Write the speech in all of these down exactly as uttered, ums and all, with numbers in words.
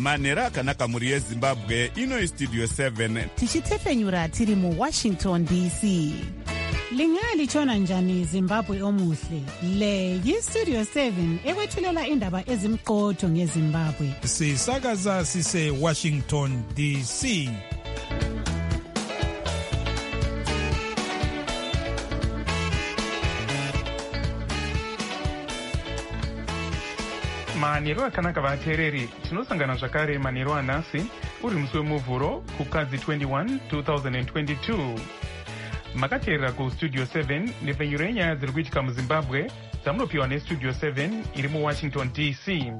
manhero akanaka mhuri yezimbabwe. Ino Studio seven tichitefenyura tiri muWashington D C. Lingalitshona njani Zimbabwe omuhle? Le yiStudio seven ekwethulela indaba ezimqotho ngeZimbabwe. Sisakaza sise Washington D C. Manhero akanaka vateereri, tinosangana zvakare manhero anhasi uri musi wemuvhuro kukadzi twenty-one two thousand twenty-two. Makateerera kuStudio seven nepfenyuro yenyaya dziri kuitika muZimbabwe dzamunopiwa neStudio seven iri muWashington D C.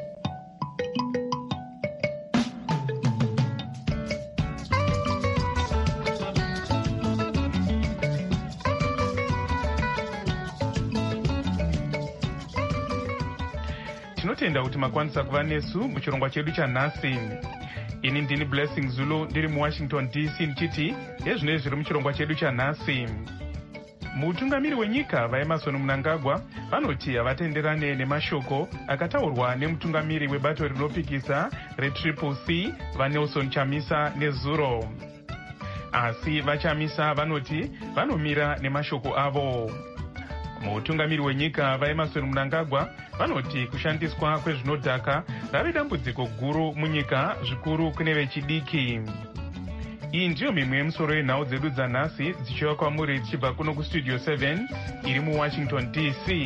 Tinotenda kuti makwanisa kuva nesu muchirongwa chedu chanhasi. Ini ndini Blessing Zulu ndiri muWashington D C ndichiti ezvinoi zviri muchirongwa chedu chanhasi. Mutungamiri wenyika vaEmmerson Mnangagwa vanoti havatenderane nemashoko akataurwa nemutungamiri webato rinopikisa reTriple C vaNelson Chamisa nezuro. Asi vaChamisa vanoti vanomira nemashoko avo. Mutungamiri wenyika vaEmmerson Mnangagwa vanoti kushandiswa kwezvinodhaka rave dambudziko guru munyika, zvikuru kune vechidiki. Iyi ndiyo mimwe yemusoro yenhau dzedu dzanhasi dzichiva kwamuri dzichibva kuno kuStudio seven iri muWashington D C.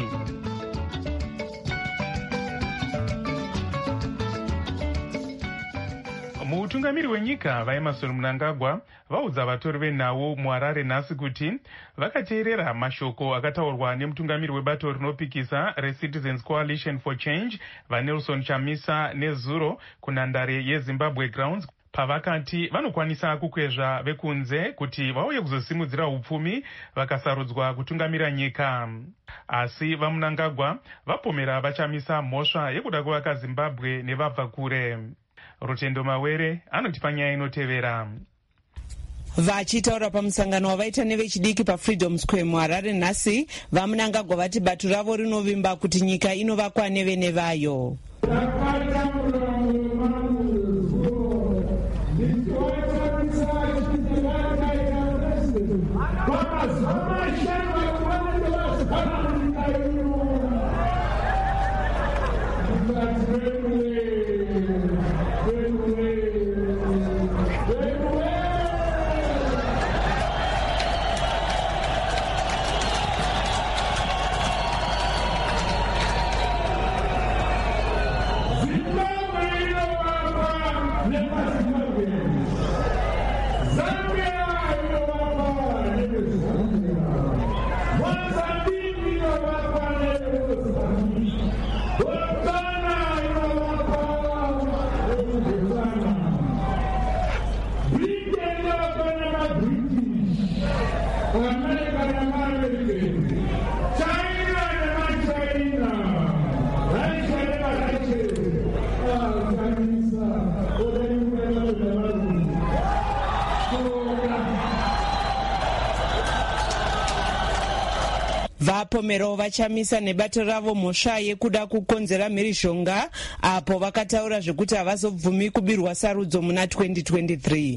Mutungamiri wenyika vaEmmerson Mnangagwa vaudza vatori venhau muHarare nhasi kuti vakateerera mashoko akataurwa nemutungamiri webato rinopikisa reCitizens Coalition for Change vaNelson Chamisa nezuro kunhandare yeZimbabwe Grounds pavakati vanokwanisa kukwezva vekunze kuti vauye kuzosimudzira upfumi vakasarudzwa kutungamira nyika. Asi vaMnangagwa vapomera vaChamisa mhosva yekuda kuvaka Zimbabwe nevabva kure. Rutendo Mawere anotipa nyaya inotevera. Vachitaura pamusangano wavaita nevechidiki paFreedom Square muHarare nhasi, vaMnangagwa vati bato ravo rinovimba kuti nyika inovakwa nevene vayo. Vapomero vaChamisa nebato ravo mhosva yekuda kukonzera mhirizhonga apo vakataura zvekuti havazobvumi kubirwa sarudzo muna twenty twenty-three.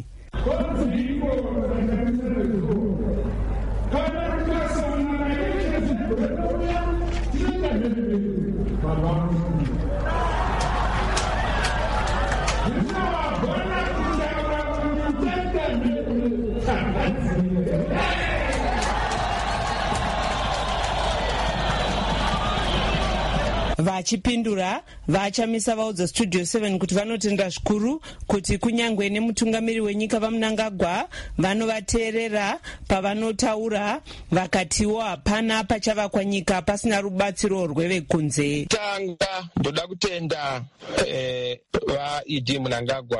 Vachipindura, vaChamisa vaudza Studio seven kuti vanotenda zvikuru kuti kunyangwe nemutungamiri wenyika vaMnangagwa vanovateerera pavanotaura, vakatiwo hapana pachavakwa nyika pasina rubatsiro rwevekunze. Tanga ndoda kutenda eh, vaED Mnangagwa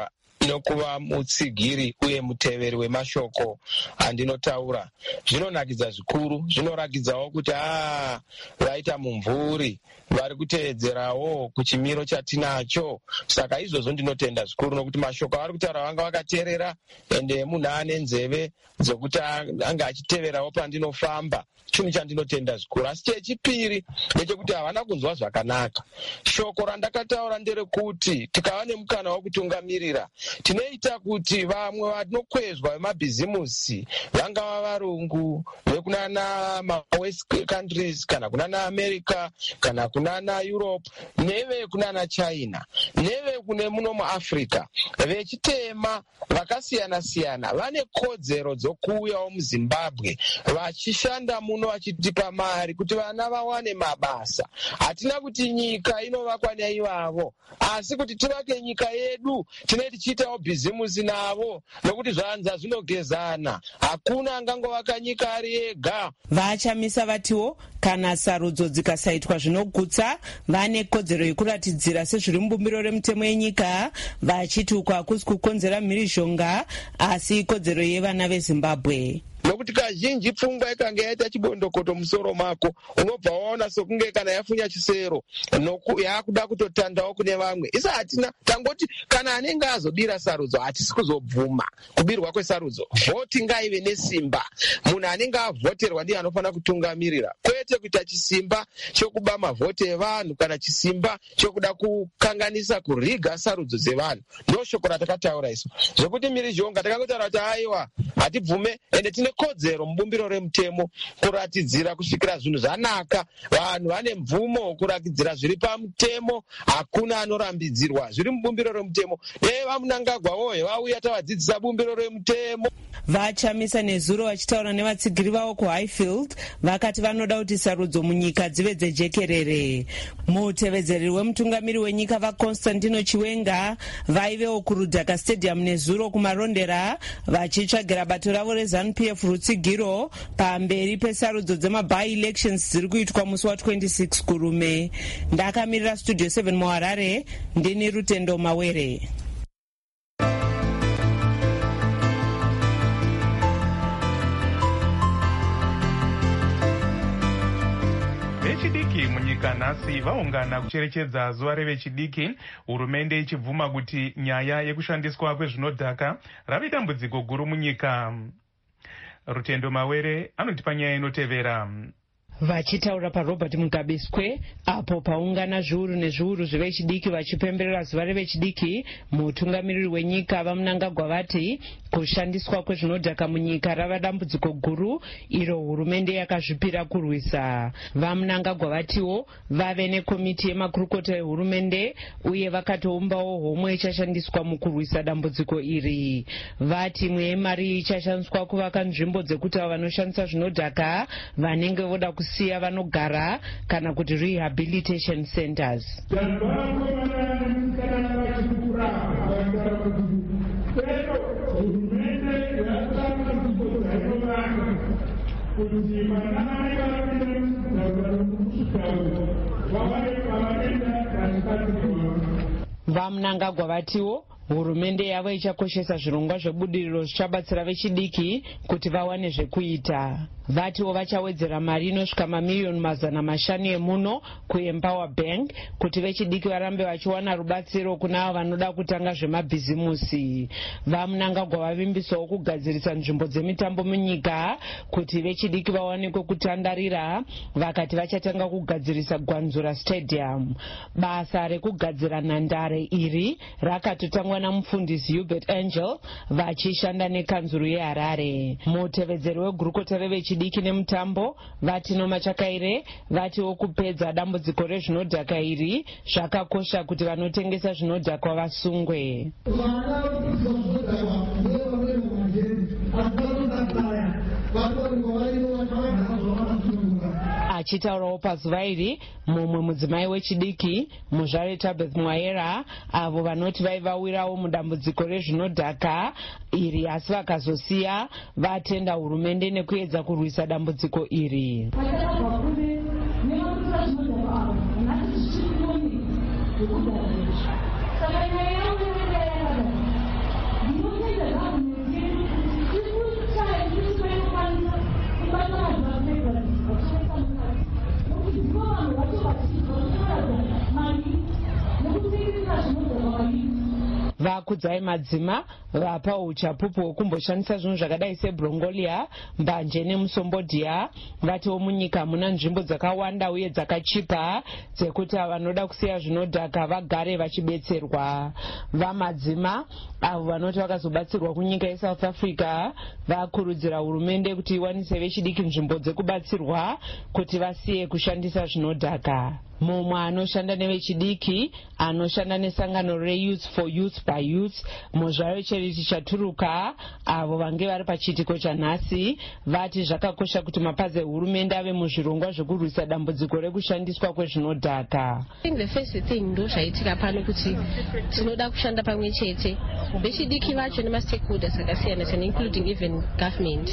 nokuva mutsigiri uye muteveri wemashoko andinotaura. Zvinonakidza zvikuru, zvinorakidzawo kuti aa vaita mumvuri, vari kuteedzerawo kuchimiro chatinacho. Saka izvozvo ndinotenda zvikuru, nokuti mashoko avari kutaura vanga vakateerera, ende munhu ane nzeve dzokuti anga achiteverawo pandinofamba. Chinhu chandinotenda zvikuru. Asi chechipiri ndechekuti havana kunzwa zvakanaka. Shoko randakataura nderekuti tikava nemukana wokutungamirira, tinoita kuti vamwe vanokwezva vemabhizimusi, vangava varungu vekunana mawest countries kana kunana America kana kunana Europe neve kunana China neve kune muno muAfrica, vechitema vakasiyana siyana vane kodzero dzokuuyawo muZimbabwe vachishanda muno vachitipa mari kuti vana vawane mabasa. Hatina kuti nyika inovakwa naivavo, asi kuti tivake nyika yedu tinenge tichiitawo bhizimusi navo, nokuti zvanza zvinogezana. Hakuna angangovaka nyika ari ega. Vachamisa vatiwo kana sarudzo dzikasaitwa zvinogutsa vane kodzero yekuratidzira sezviri mubumbiro remutemo yenyika, vachiti uku hakusi kukonzera mhirizhonga asi kodzero yevana veZimbabwe. Nokuti kazhinji pfungwa ikanga yaita chibondokoto musoro mako, unobva waona sokunge kana yafunya chisero yakuda kutotandawo kune vamwe. Isa hatina, tangoti kana anenge azobira sarudzo hatisi kuzobvuma kubirwa kwesarudzo. Vhoti ngaive nesimba, munhu anenge avhoterwa ndiye anofanira kutungamirira, kwete kuita chisimba chokuba mavhoti evanhu kana chisimba chokuda kukanganisa kuriga sarudzo dzevanhu. Ndo shoko ratakataura isu, zvokuti mhirizhonga takangotaura kuti aiwa hatibvume, ende tine kodzero mubumbiro remutemo kuratidzira kusvikira zvinhu zvanaka. Vanhu vane mvumo kuratidzira zviri pamutemo, hakuna anorambidzirwa, zviri mubumbiro remutemo. Dei vamunangagwa woye vauya tavadzidzisa bumbiro remutemo. Vachamisa nezuro vachitaura nevatsigiri vavo kuHighfield vakati vanoda kuti sarudzo munyika dzive dzejekerere. Mutevedzeri wemutungamiri wenyika vaConstantino Chiwenga vaivewo kuRudhaka Stadium nezuro kumarondera vachitsvagira bato ravo reZANU-P F rutsigiro pamberi pesarudzo dzemaby elections dziri kuitwa musi wa26 kurume. Ndakamirira Studio seven muHarare, ndini Rutendo Mawere. Vechidiki munyika nhasi vaungana kucherechedza zuva revechidiki, hurumende ichibvuma kuti nyaya yekushandiswa kwezvinodhaka rave dambudziko guru munyika. Rutendo Mawere anotipa nyaya inotevera. Vachitaura paRobert Mugabe Square apo paungana zviuru nezviuru zvevechidiki vachipemberera zuva revechidiki, mutungamiriri wenyika vaMnangagwa vati kushandiswa kwezvinodhaka munyika rava dambudziko guru iro hurumende yakazvipira kurwisa. VaMnangagwa vatiwo vave nekomiti yemakurukota ehurumende uye vakatoumbawo homwe ichashandiswa mukurwisa dambudziko iri. Vati imwe yemari ichashandiswa kuvaka nzvimbo dzekuti avo vanoshandisa zvinodhaka vanenge voda siya vanogara kana kuti rehabilitation centers. VaMnangagwa vatiwo hurumende yavo ichakoshesa zvirongwa zvebudiriro zvichabatsira vechidiki kuti vawane zvekuita. Vatiwo vachawedzera mari inosvika mamiliyoni mazana mashanu emuno kuEmpower Bank kuti vechidiki varambe vachiwana rubatsiro kuna avo vanoda kutanga zvemabhizimusi. VaMnangagwa vavimbisawo kugadzirisa nzvimbo dzemitambo munyika kuti vechidiki vawanikwe kutandarira, vakati vachatanga kugadzirisa Gwanzura Stadium. Basa rekugadzira nhandare iri rakatotangwa namufundisi Hubert Angel vachishanda nekanzuru yeHarare. Mutevedzeri wegurukota revechidiki diki nemutambo vati Nomachakaire vatiwo kupedza dambudziko rezvinodhaka iri zvakakosha kuti vanotengesa zvinodhakwa vasungwe. Achitaurawo pazuva iri mumwe mudzimai wechidiki muzvare Tabeth Mwaera avo vanoti vaivawirawo mudambudziko rezvinodhaka iri asi vakazosiya vatenda hurumende nekuedza kurwisa dambudziko iri. vakudzai madzima vapa uchapupu hwekumboshandisa zvinhu zvakadai sebrongolia, mbanje nemusombodhia. Vatiwo munyika muna nzvimbo dzakawanda uye dzakachipa dzekuti vanoda kusiya zvinodhaka vagare vachibetserwa. Vamadzima avo vanoti vakazobatsirwa kunyika yeSouth Africa vakurudzira hurumende kuti iwanise vechidiki nzvimbo dzekubatsirwa kuti vasiye kushandisa zvinodhaka. Mumwe anoshanda nevechidiki anoshanda nesangano reYouth for Youth by Youth muzvayo Charity Chaturuka avo vange vari pachiitiko chanhasi vati zvakakosha kuti mapazi ehurumende ave muzvirongwa zvekurwisa dambudziko rekushandiswa kwezvinodhaka. The first thing ndo zvaitika pano kuti tinoda kushanda pamwe chete vechidiki vacho nemastakeholders akasiyana siyana including even government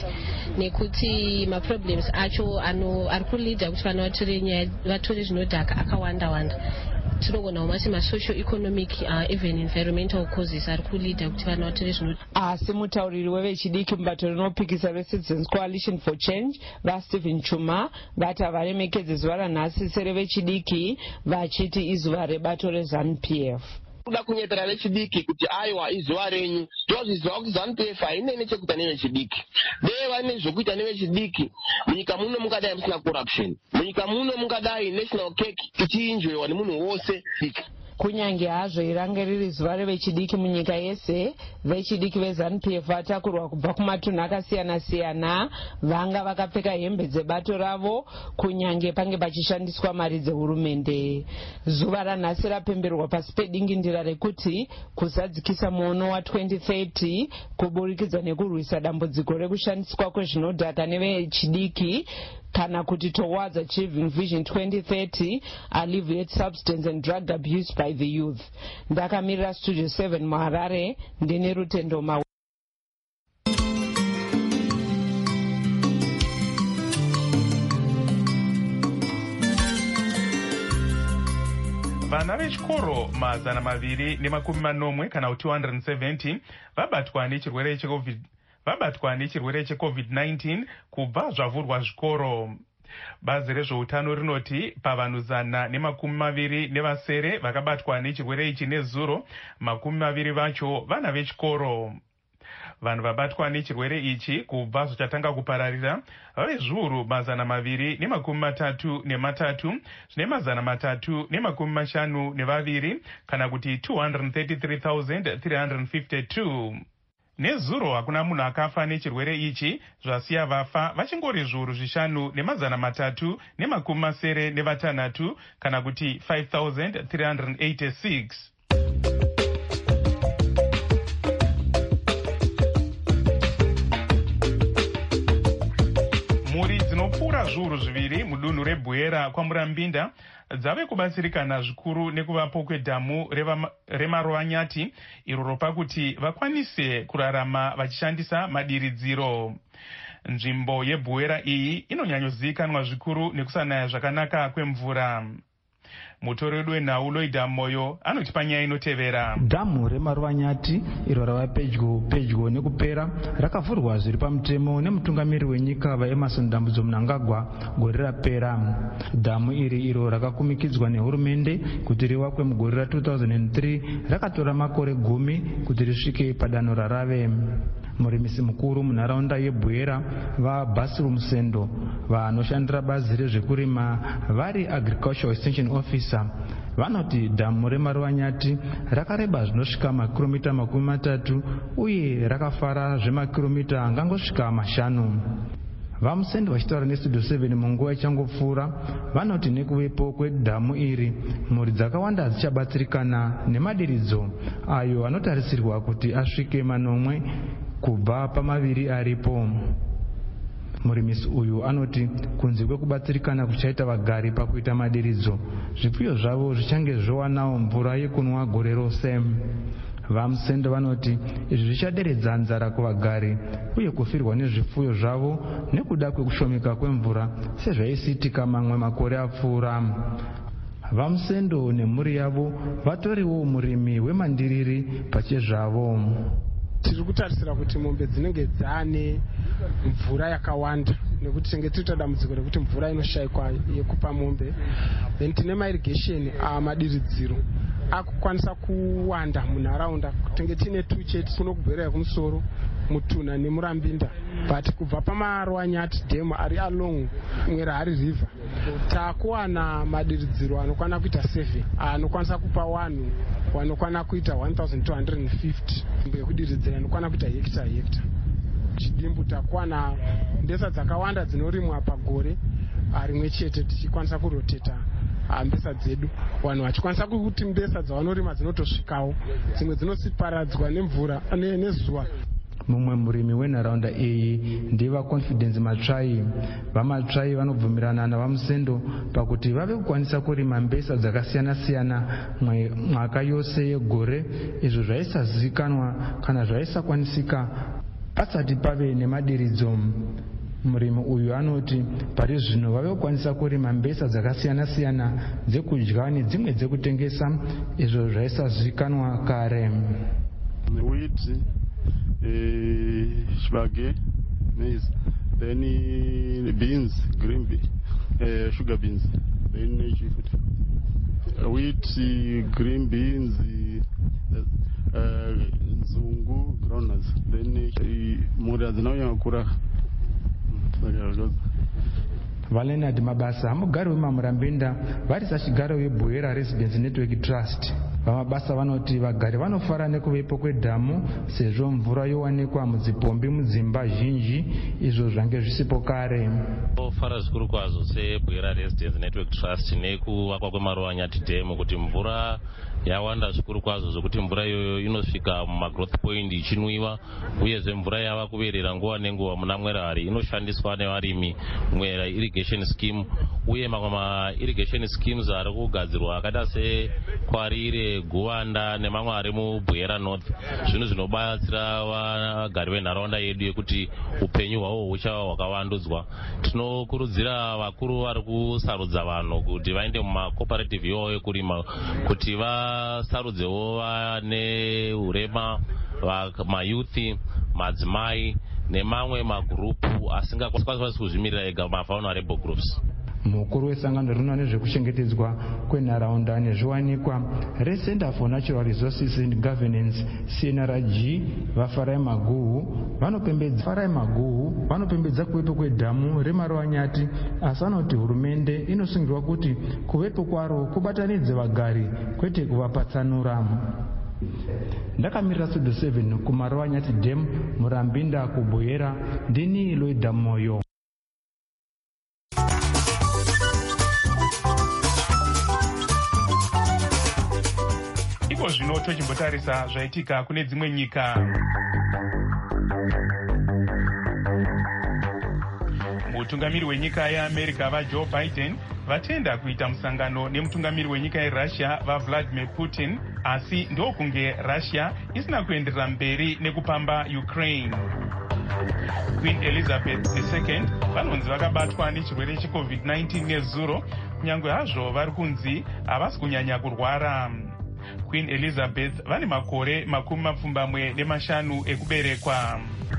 nekuti maproblems acho ano ari kulida kuti vana vatore nyaya vatore zvinodhaka akawanda wanda. Tinogona umati ma-social economic uh, even environmental causes ari kulida kuti vana vatore zvinodhaka. Asi mutauriri wevechidiki mubato rinopikisa reCitizens Coalition for Change vaStephen Chuma vati havaremekedze zuva ranhasi serevechidiki vachiti izuva rebato reZANU-P F. Kuda kunyepera vechidiki kuti aiwa izuva renyu tozviziva kuti ZANU-P F haine nechekuita nevechidiki. Dei vane zvokuita nevechidiki munyika muno mungadai musina corruption, munyika muno mungadai national cake ichiinjoiwa nemunhu wose. Kunyange hazvo irange riri zuva revechidiki munyika yese, vechidiki veZANU-P F vatakurwa kubva kumatunhu akasiyana siyana vanga vakapfeka hembe dzebato ravo kunyange pange pachishandiswa mari dzehurumende. Zuva ranhasi rapemberwa pasi pedingindira rekuti kuzadzikisa muono wa-twenty thirty kuburikidza nekurwisa dambudziko rekushandiswa kwezvinodhaka nevechidiki kana kuti towards achieving vision twenty thirty, alleviate substance and drug abuse by the youth. Ndakamirira Studio seven muHarare, ndine Rutendo Mawe. Vana vechikoro mazana maviri nemakumi manomwe kana kuti two hundred seventy vabatwa nechirwere checovid vabatwa nechirwere checovid nineteen kubva zvavhurwa zvikoro. Bazi rezveutano rinoti pavanhu zana nemakumi maviri nevasere vakabatwa nechirwere ichi nezuro, makumi maviri vacho vana vechikoro. Vanhu vabatwa nechirwere ichi kubva zvichatanga kupararira vave zviuru mazana maviri nemakumi matatu nematatu zvine mazana matatu nemakumi mashanu nevaviri kana kuti two hundred thirty-three thousand three hundred fifty-two. Nezuro hakuna munhu akafa nechirwere ichi, zvasiya vafa vachingori zviuru zvishanu nemazana matatu nemakumi masere nevatanhatu kana kuti five thousand three hundred eighty-six. Mhuri dzinopfuura zviuru zviviri mudunhu reBwera kwaMurambinda dzave kubatsirikana zvikuru nekuvapo kwedhamu reMarwanyati iro ropa kuti vakwanise kurarama vachishandisa madiridziro. Nzvimbo yeBwera iyi inonyanyozivikanwa zvikuru nekusanaya zvakanaka kwemvura. Mutori wedu wenhau Loida Moyo anoti panyaya inotevera. Dhamu reMarwanyati iro rava pedyo pedyo nekupera rakavhurwa zviri pamutemo nemutungamiri wenyika vaEmmerson Dambudzo Mnangagwa gore rapera. Dhamu iri iro rakakumikidzwa nehurumende kuti rivakwe mugore ra two thousand three rakatora makore gumi kuti risvike padanho rarave. Murimisi mukuru munharaunda yeBwera vaBasiru Musendo vanoshandira bazi rezvekurima vari Agricultural Extension Officer vanoti dhamu reMarwanyati rakareba zvinosvika makiromita makumi matatu uye rakafara zvemakiromita angangosvika mashanu. VaMusendo vachitaura neStudio seven munguva ichangopfuura vanoti nekuvepo kwedhamu iri mhuri dzakawanda dzichabatsirikana nemadiridzo ayo anotarisirwa kuti asvike manomwe kubva pamaviri aripo. Murimisi uyu anoti kunze kwekubatsirikana kuchaita vagari pakuita madiridzo, zvipfuyo zvavo zvichange zvowanawo mvura yekunwa gore rose. VaMusendo vanoti izvi zvichaderedza nzara kuvagari uye kufirwa nezvipfuyo zvavo nekuda kwekushomeka kwemvura sezvaisitika mamwe makore apfuura. VaMusendo nemhuri yavo vatoriwo murimi wemandiriri pachezvavo. Tiri kutarisira kuti mombe dzinenge dzane mvura yakawanda nekuti tinge tiri dambudziko rekuti mvura inoshayikwa yekupa mombe. Then tine mairrigation amadiridziro akukwanisa kuwanda munharaunda. Tenge tine tucheti tunokubverai kumusoro Mutuna neMurambinda, but kubva pamaRwanyati dam ari along Mwerari river takuwana madiridziro anokwana kuita seven anokwanisa kupa vanhu vanokwana kuita one thousand two hundred fifty yekudiridzira anokwana kuita hekta hekta. Chidimbu takuwana mbesa dzakawanda dzinorimwa pagore rimwe chete tichikwanisa kuroteta mbesa dzedu, vanhu vachikwanisa kuti mbesa dzavanorima dzinotosvikawo, dzimwe dzinosiparadzwa nemvura nezuva. Mumwe murimi wenharaunda iyi ndiva Confidence Matsvai. VaMatsvai vanobvumirana navamusendo pakuti vave kukwanisa kurima mbesa dzakasiyana-siyana mwaka yose yegore, izvo zvaisazivikanwa kana zvaisakwanisika pasati pave nemadiridzo. Murimi uyu anoti pari zvino vave kukwanisa kurima mbesa dzakasiyana-siyana dzekudya nedzimwe dzekutengesa, izvo zvaisazivikanwa kare. Wheat, shibage, maize, then beans, green beans, uh, sugar beans, then uh, wheat, green beans, uh, nzungu, groundnuts, then mura dzinauya kura. Valenard Mabasa, mugari weMurambinda, vari sachigaro weBhoera Residence Network Trust. VaMabasa vanoti vagari vanofara nekuvepo kwedhamu sezvo mvura yowanikwa mudzipombi mudzimba zhinji, izvo zvange zvisipo kare. Ofara zvikuru kwazvo seBhoera Residence Network Trust nekuvakwa kwemaRwanyati dam kuti mvura yawanda zvikuru kwazvo zvokuti mvura iyoyo inosvika mumagrowth point ichinwiwa, uyezve mvura yava kuverera nguva nenguva muna Mwerari inoshandiswa nevarimi Mwera irrigation scheme, uye mamwe mairrigation schemes ari kugadzirwa akaita seKwarire, Guwanda nemamwe ari muBhoera North, zvinhu zvinobatsira vagari venharaunda yedu yekuti upenyu hwavo huchava hwakavandudzwa. Tinokurudzira vakuru vari kusarudza vanhu kuti vaende mumacooperative iwavo ekurima kuti vasarudzewo vane urema, mayuthi, madzimai nemamwe magurupu asingakwanisi kuzvimirira ega, mavulnerable groups. Mukuru wesangano rinoona nezvekuchengetedzwa kwenharaunda nezviwanikwa reCenter for Natural Resources and Governance C N R G vaFarai Maguhu vanopembedza Farai Maguhu vanopembedza kuvepo kwedhamu reMarwanyati, asi vanoti hurumende inosungirwa kuti kuvepo kwaro kubatanidze vagari kwete kuvapatsanura. Ndakamirira Studio seven kuMarwanyati dam, Murambinda kuBhoera, ndini Lloyd Moyo. Iko zvino tochimbotarisa zvaitika kune dzimwe nyika. Mutungamiri wenyika yeAmerica vaJoe Biden vatenda kuita musangano nemutungamiri wenyika yeRussia vaVladimir Putin, asi ndokunge Russia isina kuenderera mberi nekupamba Ukraine. Queen Elizabeth the second vanonzi vakabatwa nechirwere cheCovid nineteen nezuro, kunyange hazvo vari kunzi havasi kunyanya kurwara. Queen Elizabeth vane makore makumi mapfumbamwe nemashanu ekuberekwa.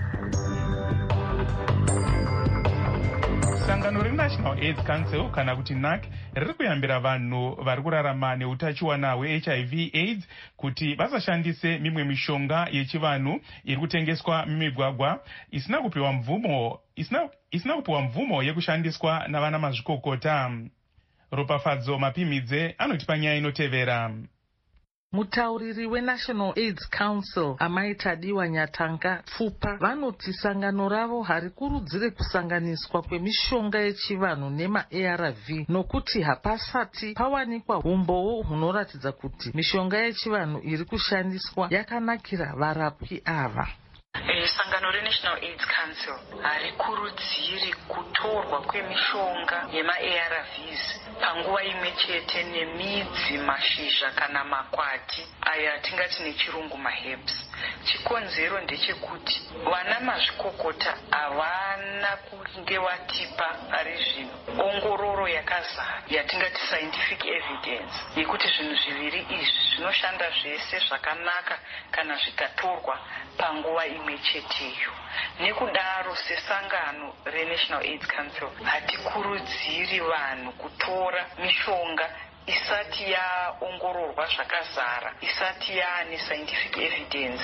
Sangano reNational AIDS Council kana kuti N A C riri kuyambira vanhu vari kurarama neutachiwana hweH I V AIDS kuti vasashandise mimwe mishonga yechivanhu iri kutengeswa mumigwagwa isina kupiwa mvumo isina, isina kupiwa mvumo yekushandiswa navana mazvikokota. Ropafadzo Mapimidze anotipa nyaya inotevera. Mutauriri weNational AIDS Council Amaitadiwa Nyatanga Pfupa vanoti sangano ravo harikurudzire kusanganiswa kwemishonga yechivanhu nema-A R V nokuti hapasati pawanikwa umbowo hunoratidza kuti mishonga yechivanhu iri kushandiswa yakanakira varapwi ava. Sangano reNational AIDS Council harikurudziri kutorwa kwemishonga yema-A R Vs panguva imwe chete nemidzi, mashizha kana makwati aya tingati nechirungu maherbs. Chikonzero ndechekuti vana mazvikokota havana kunge vatipa pari zvino ongororo yakazara yatingati scientific evidence yekuti zvinhu zviviri izvi zvinoshanda zvese zvakanaka kana zvikatorwa panguva imwe cheteyo. Nekudaro sesangano reNational AIDS Council hatikurudziri vanhu kutora mishonga isati yaongororwa zvakazara, isati yaane scientific evidence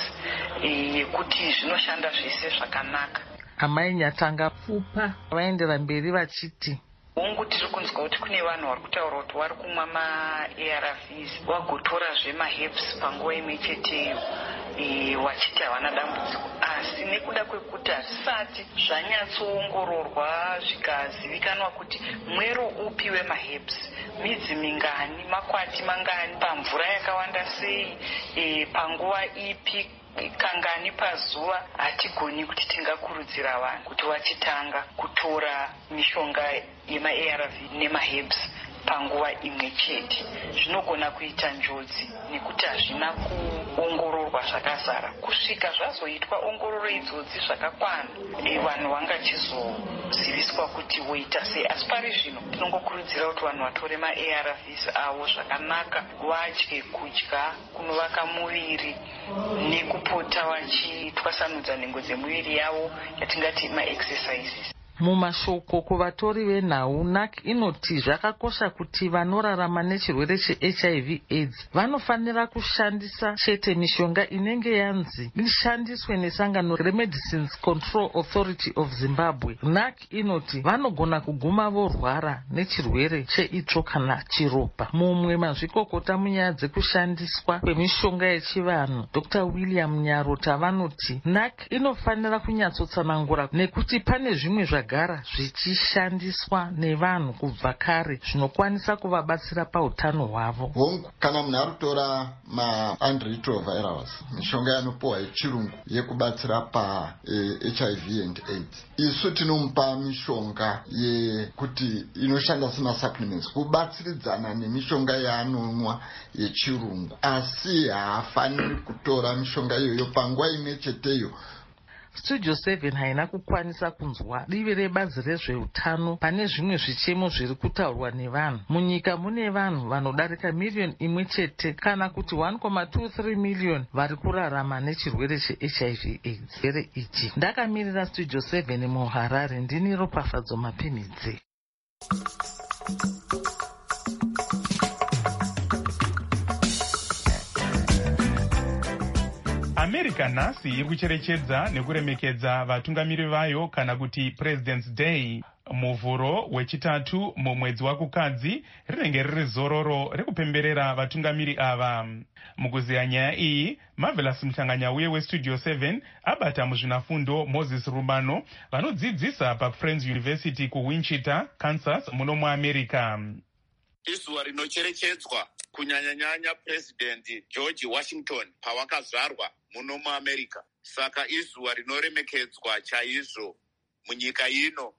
yekuti zvinoshanda zvese zvakanaka. Amai Nyatanga Pfupa vaendera mberi vachiti hongu tiri kunzwa kuti kune vanhu vari kutaura kuti vari kumwa ma-A R Vs vagotorazve ma-herbs panguva imwe cheteyo wachiti havana dambudziko, asi nekuda kwekuti hazvisati zvanyatsoongororwa zvikazivikanwa kuti mwero upi wema-herbs, midzi mingani, makwati mangani, pamvura yakawanda sei, panguva ipi, kangani pazuva, hatigoni kuti tingakurudzira vanhu kuti vachitanga kutora mishonga yema-A R V nema-herbs panguva imwe chete. Zvinogona kuita njodzi nekuti hazvina kuongororwa zvakazara. Kusvika zvazoitwa ongororo idzodzi zvakakwana, vanhu vangachizoziviswa kuti voita sei. Asi pari zvino tinongokurudzira kuti vanhu vatore ma-A R Vs avo zvakanaka, vadye kudya kunovaka muviri nekupota vachitwasanudza nhengo dzemuviri yavo yatingati ma-exercises. Mumashoko kuvatori venhau, N A C inoti zvakakosha kuti vanorarama nechirwere che-H I V AIDS vanofanira kushandisa chete mishonga inenge yanzi ishandiswe nesangano reMedicines Control Authority of Zimbabwe. N A C inoti vanogona kuguma vorwara nechirwere cheitsvo kana chiropa. Mumwe mazvikokota munyaya dzekushandiswa kwemishonga yechivanhu, Doctor William Nyarota, vanoti N A C inofanira kunyatsotsanangura nekuti pane zvimwe zvagara zvichishandiswa nevanhu kubva kare zvinokwanisa kuvabatsira pautano hwavo. Hongu, kana munhu ari kutora ma-antiretrovirals, mishonga yanopiwa yechirungu yekubatsira pa-H I V and AIDS, isu tinomupa mishonga yekuti inoshanda sema-supplements kubatsiridzana nemishonga yaanonwa yechirungu, asi haafaniri kutora mishonga iyoyo panguva imwe cheteyo. Studio seven haina kukwanisa kunzwa divi rebazi rezveutano pane zvimwe zvichemo zviri kutaurwa nevanhu. Munyika mune vanhu vanodarika miliyoni imwe chete kana kuti one point two three million vari kurarama nechirwere che-H I V AIDS. Chirwere ichi ndakamirira Studio seven muHarare, ndini Ropafadzo Mapimidzi. America nhasi iri kucherechedza nekuremekedza vatungamiri vayo kana kuti President's Day. Muvhuro wechitatu mumwedzi wakukadzi rinenge riri zororo rekupemberera vatungamiri ava. Mukuziya nyaya iyi, Marvelous Mhlanganya uye weStudio seven abata muzvinafundo Moses Rubano vanodzidzisa paFriends University kuWichita, Kansas, muno muAmerica. Izuva rinocherechedzwa kunyanya-nyanya President George Washington pawakazvarwa muno muAmerica. Saka izuva rinoremekedzwa chaizvo munyika ino,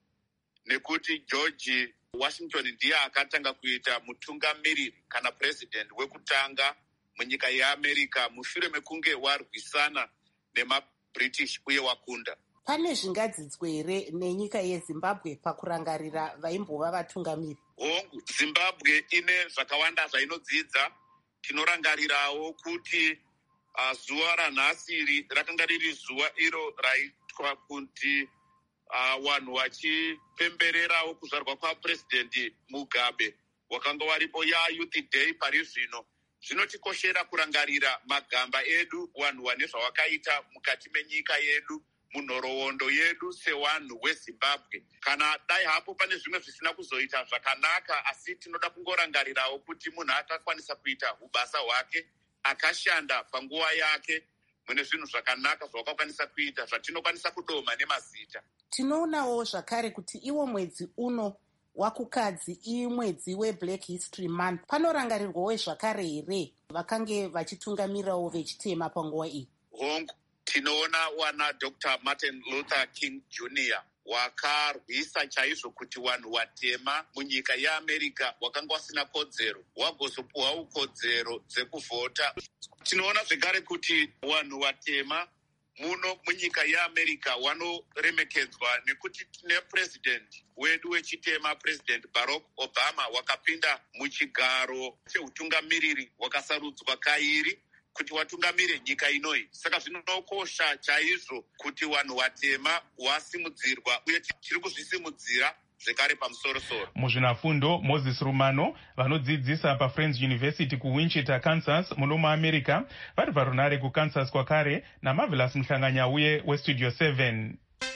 nekuti George Washington ndiye akatanga kuita mutungamiriri kana president wekutanga munyika yeAmerica mushure mekunge warwisana nemaBritish uye wakunda. Pane zvingadzidzwe here nenyika yeZimbabwe pakurangarira vaimbova vatungamiri? Hongu, Zimbabwe ine zvakawanda zvainodzidza. Tinorangarirawo kuti uh, zuva ranhasi rakanga riri zuva iro raitwa kuti uh, vanhu vachipembererawo kuzvarwa kwaPresident Mugabe wakanga waripo yaYouth Day pari zvino. Zvinotikoshera kurangarira magamba edu, vanhu vane zvavakaita mukati menyika yedu, munhoroondo yedu sevanhu weZimbabwe. Kana dai hapo pane zvimwe zvisina kuzoita zvakanaka, asi tinoda kungorangarirawo kuti munhu akakwanisa kuita ubasa hwake, akashanda panguva yake, mune zvinhu zvakanaka zvawakakwanisa kuita zvatinokwanisa kudoma nemazita. Tinoonawo zvakare kuti iwo mwedzi uno wakukadzi imwedzi weBlack History Month. Panorangarirwawo zvakare here vakange vachitungamirawo vechitema panguva iyi? Hongu, tinoona wana Doctor Martin Luther King Junior wakarwisa chaizvo kuti vanhu vatema munyika yeAmerica wakanga wasina kodzero wagozopuwawo kodzero dzekuvhota. Tinoona zvekare kuti vanhu vatema muno munyika yeAmerica vanoremekedzwa nekuti tine president wedu wechitema, President Barack Obama, wakapinda muchigaro cheutungamiriri wakasarudzwa kairi kuti watungamire nyika inoi. Saka zvinokosha chaizvo kuti vanhu vatema vasimudzirwa, uye tiri kuzvisimudzira zvekare pamusoro-soro. Muzvinafundo Moses Rumano vanodzidzisa paFriends University kuWinchester, Kansas muno muAmerica vari parunare kuKansas kwakare naMarvelous Mhlanganya uye weStudio seven.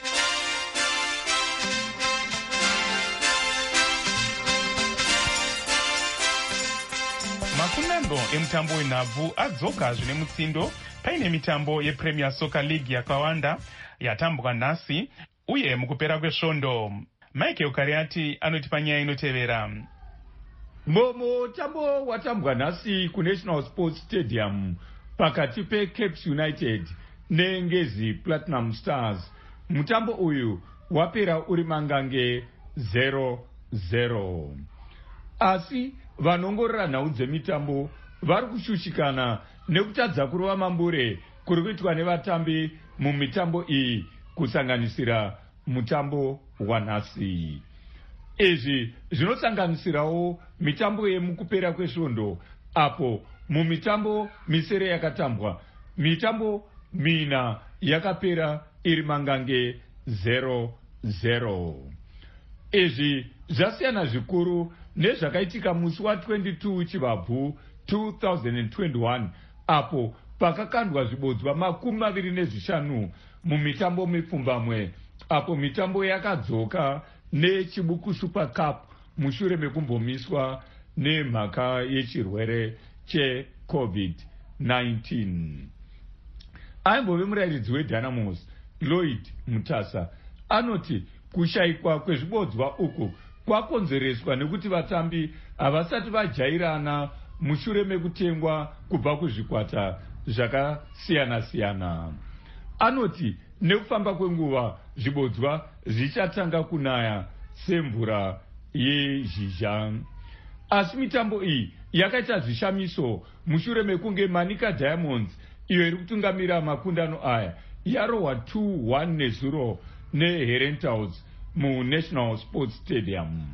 Makundano emutambo wenhabvu adzoka zvine mutsindo paine mitambo yePremier Soccer League yakawanda yatambwa nhasi uye mukupera kwesvondo. Michael Kariati anotipa nyaya inotevera. Mutambo watambwa nhasi kuNational Sports Stadium pakati peCapes United neNgezi Platinum Stars. Mutambo uyu wapera uri mangange zero zero. Asi vanongorora nhau dzemitambo vari kushushikana nekutadza kurova mambure kuri kuitwa nevatambi mumitambo iyi kusanganisira mutambo wanhasi. Izvi zvinosanganisirawo mitambo yemukupera kwesvondo apo mumitambo misere yakatambwa mitambo mina yakapera iri mangange zero zero. Izvi zvasiyana zvikuru nezvakaitika musi wa22 Chivabvu two thousand twenty-one apo pakakandwa zvibodzwa makumi maviri nezvishanu mumitambo mipfumbamwe apo mitambo yakadzoka nechibuku Super Cup mushure mekumbomiswa nemhaka yechirwere cheCovid nineteen. Aimbove murairidzi weDynamos Lloyd Mutasa anoti kushayikwa kwezvibodzwa uku kwakonzereswa nekuti vatambi havasati vajairana mushure mekutengwa kubva kuzvikwata zvakasiyana-siyana. Anoti nekufamba kwenguva zvibodzwa zvichatanga kunaya semvura yezhizha. Asi mitambo iyi yakaita zvishamiso mushure mekunge Manika Diamonds iyo iri kutungamira makundano aya yarohwa two one nezuro neHerentals muNational Sports Stadium.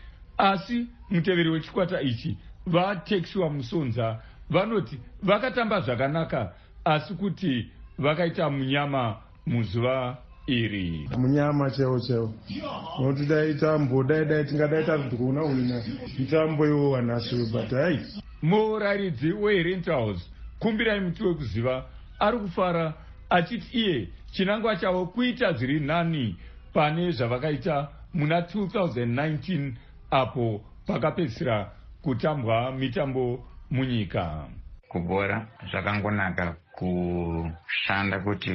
Asi muteveri wechikwata ichi vaTexua Musonza vanoti vakatamba zvakanaka asi kuti vakaita munyama muzuva iri. Munyama cheo cheo. Noti dai tambo dai dai tingadai tari kuona wina mitambo yo wanasi but hai. Murairidzi weHerentals Kumbirai Muti Wekuziva ari kufara achiti iye chinangwa chavo kuita zviri nani pane zvavakaita muna two thousand nineteen apo pakapedzisira kutambwa mitambo munyika. Kubora zvakangonaka kushanda kuti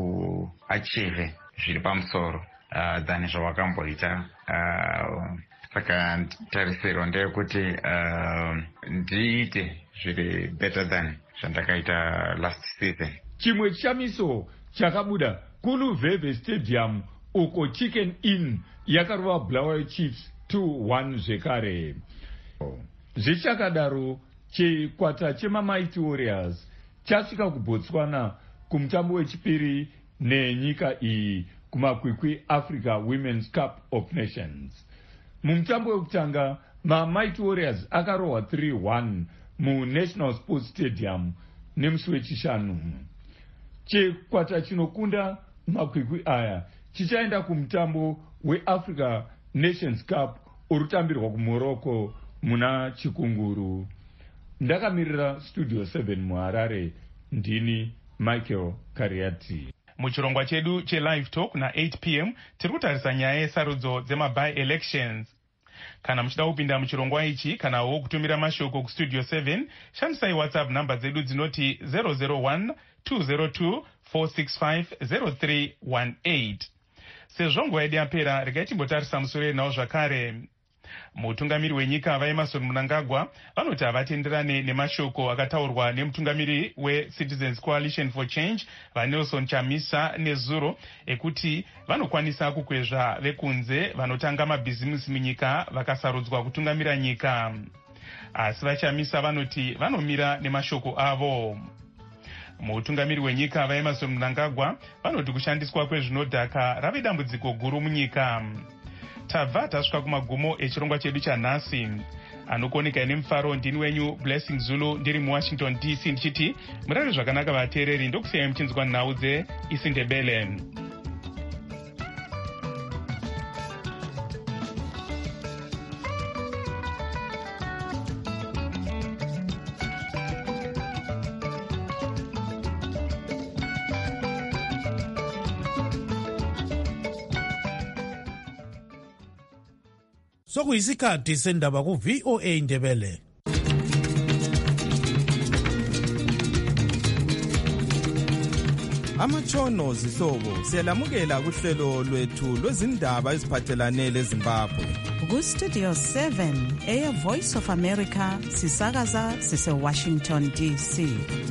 uachieve zviri pamusoro uh, than zvawakamboita uh, saka tarisiro ndeyekuti uh, ndiite zviri better than zvandakaita last season. Chimwe chishamiso chakabuda kuLuveve Stadium uko Chicken Inn yakarova Bulawayo Chiefs two one zvekare. Zvichakadaro chikwata chemaMighty Warriors chasvika kuBotswana kumutambo wechipiri nenyika iyi kumakwikwi Africa Women's Cup of Nations. Mumutambo wekutanga maMighty Warriors akarohwa three one muNational Sports Stadium nemusi wechishanu. Chikwata chinokunda makwikwi aya chichaenda kumutambo weAfrica Nations Cup urutambirwa kuMorocco muna chikunguru. Ndakamirira Studio seven muHarare, ndini Michael Kariati. Muchirongwa chedu cheLive Talk na eight p m tiri kutarisa nyaya yesarudzo dzemaby-elections. Kana muchida kupinda muchirongwa ichi kanawo kutumira mashoko kuStudio seven, shandisai WhatsApp namba dzedu dzinoti zero zero one two zero two four six five zero three one eight. Sezvo nguva yedu yapera, regai timbotarisa musoro nawo zvakare. Mutungamiri wenyika vaEmmerson Mnangagwa vanoti havatenderane nemashoko akataurwa nemutungamiri weCitizens Coalition for Change vaNelson Chamisa nezuro ekuti vanokwanisa kukwezva vekunze vanotanga mabhizimusi munyika vakasarudzwa kutungamira nyika. Asi vaChamisa vanoti vanomira nemashoko avo. Mutungamiri wenyika vaEmmerson Mnangagwa vanoti kushandiswa kwezvinodhaka rave dambudziko guru munyika. Tabva tasvika kumagumo echirongwa chedu chanhasi. Anokoneka nemufaro ndini wenyu Blessing Zulu ndiri muWashington D C ndichiti murare zvakanaka vateereri ndokusiyai muchinzwa nhau dzeIsindebele. sokuyisikhathi sendaba ku-V O A Ndebele. Amatshono zihlobo siyalamukela kuhlelo lwethu lwezindaba eziphathelane leZimbabwe. Ku-Studio seven, Air Voice of America, sisakaza sise-Washington D C.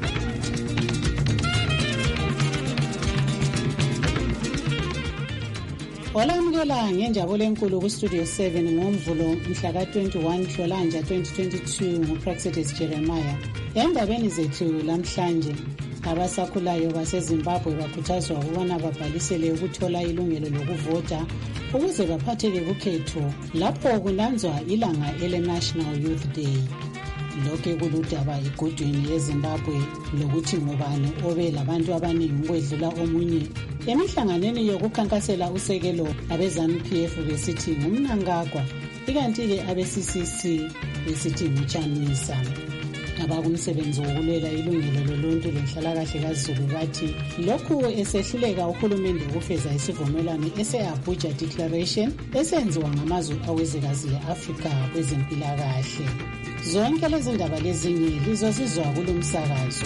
Olamukela ngenjabulo enkulu ku-Studio seven ngomvulo mhla ka-twenty-one Nhlolanja twenty twenty-two nguPraxedis Jeremiah. Endabeni zethu lamhlanje, abasakhulayo baseZimbabwe bakhuthazwa ukubana babhalisele ukuthola ilungelo lokuvota ukuze baphatheke kukhetho lapho kunanzwa ilanga ele-National Youth Day. Lokhu kuludaba igudwini yeZimbabwe lokuthi ngubani obe labantu abaningi ukwedlula omunye emihlanganweni yokukhankasela usekelo abe-ZANU P F besithi ngumnankagwa, ikanti-ke abe-C C C besithi nguChamisa. Abakumsebenzi wokulwela ilungelo loluntu lenhlalakahle kaZulu bathi lokhu esehluleka uhulumende ukufeza isivumelwano ese-Abuja Declaration esenziwa ngamazwe awezwekazi le-Afrika kwezempilakahle. Zonke lezi ndaba lezinye lizozizwa kulo msakazo.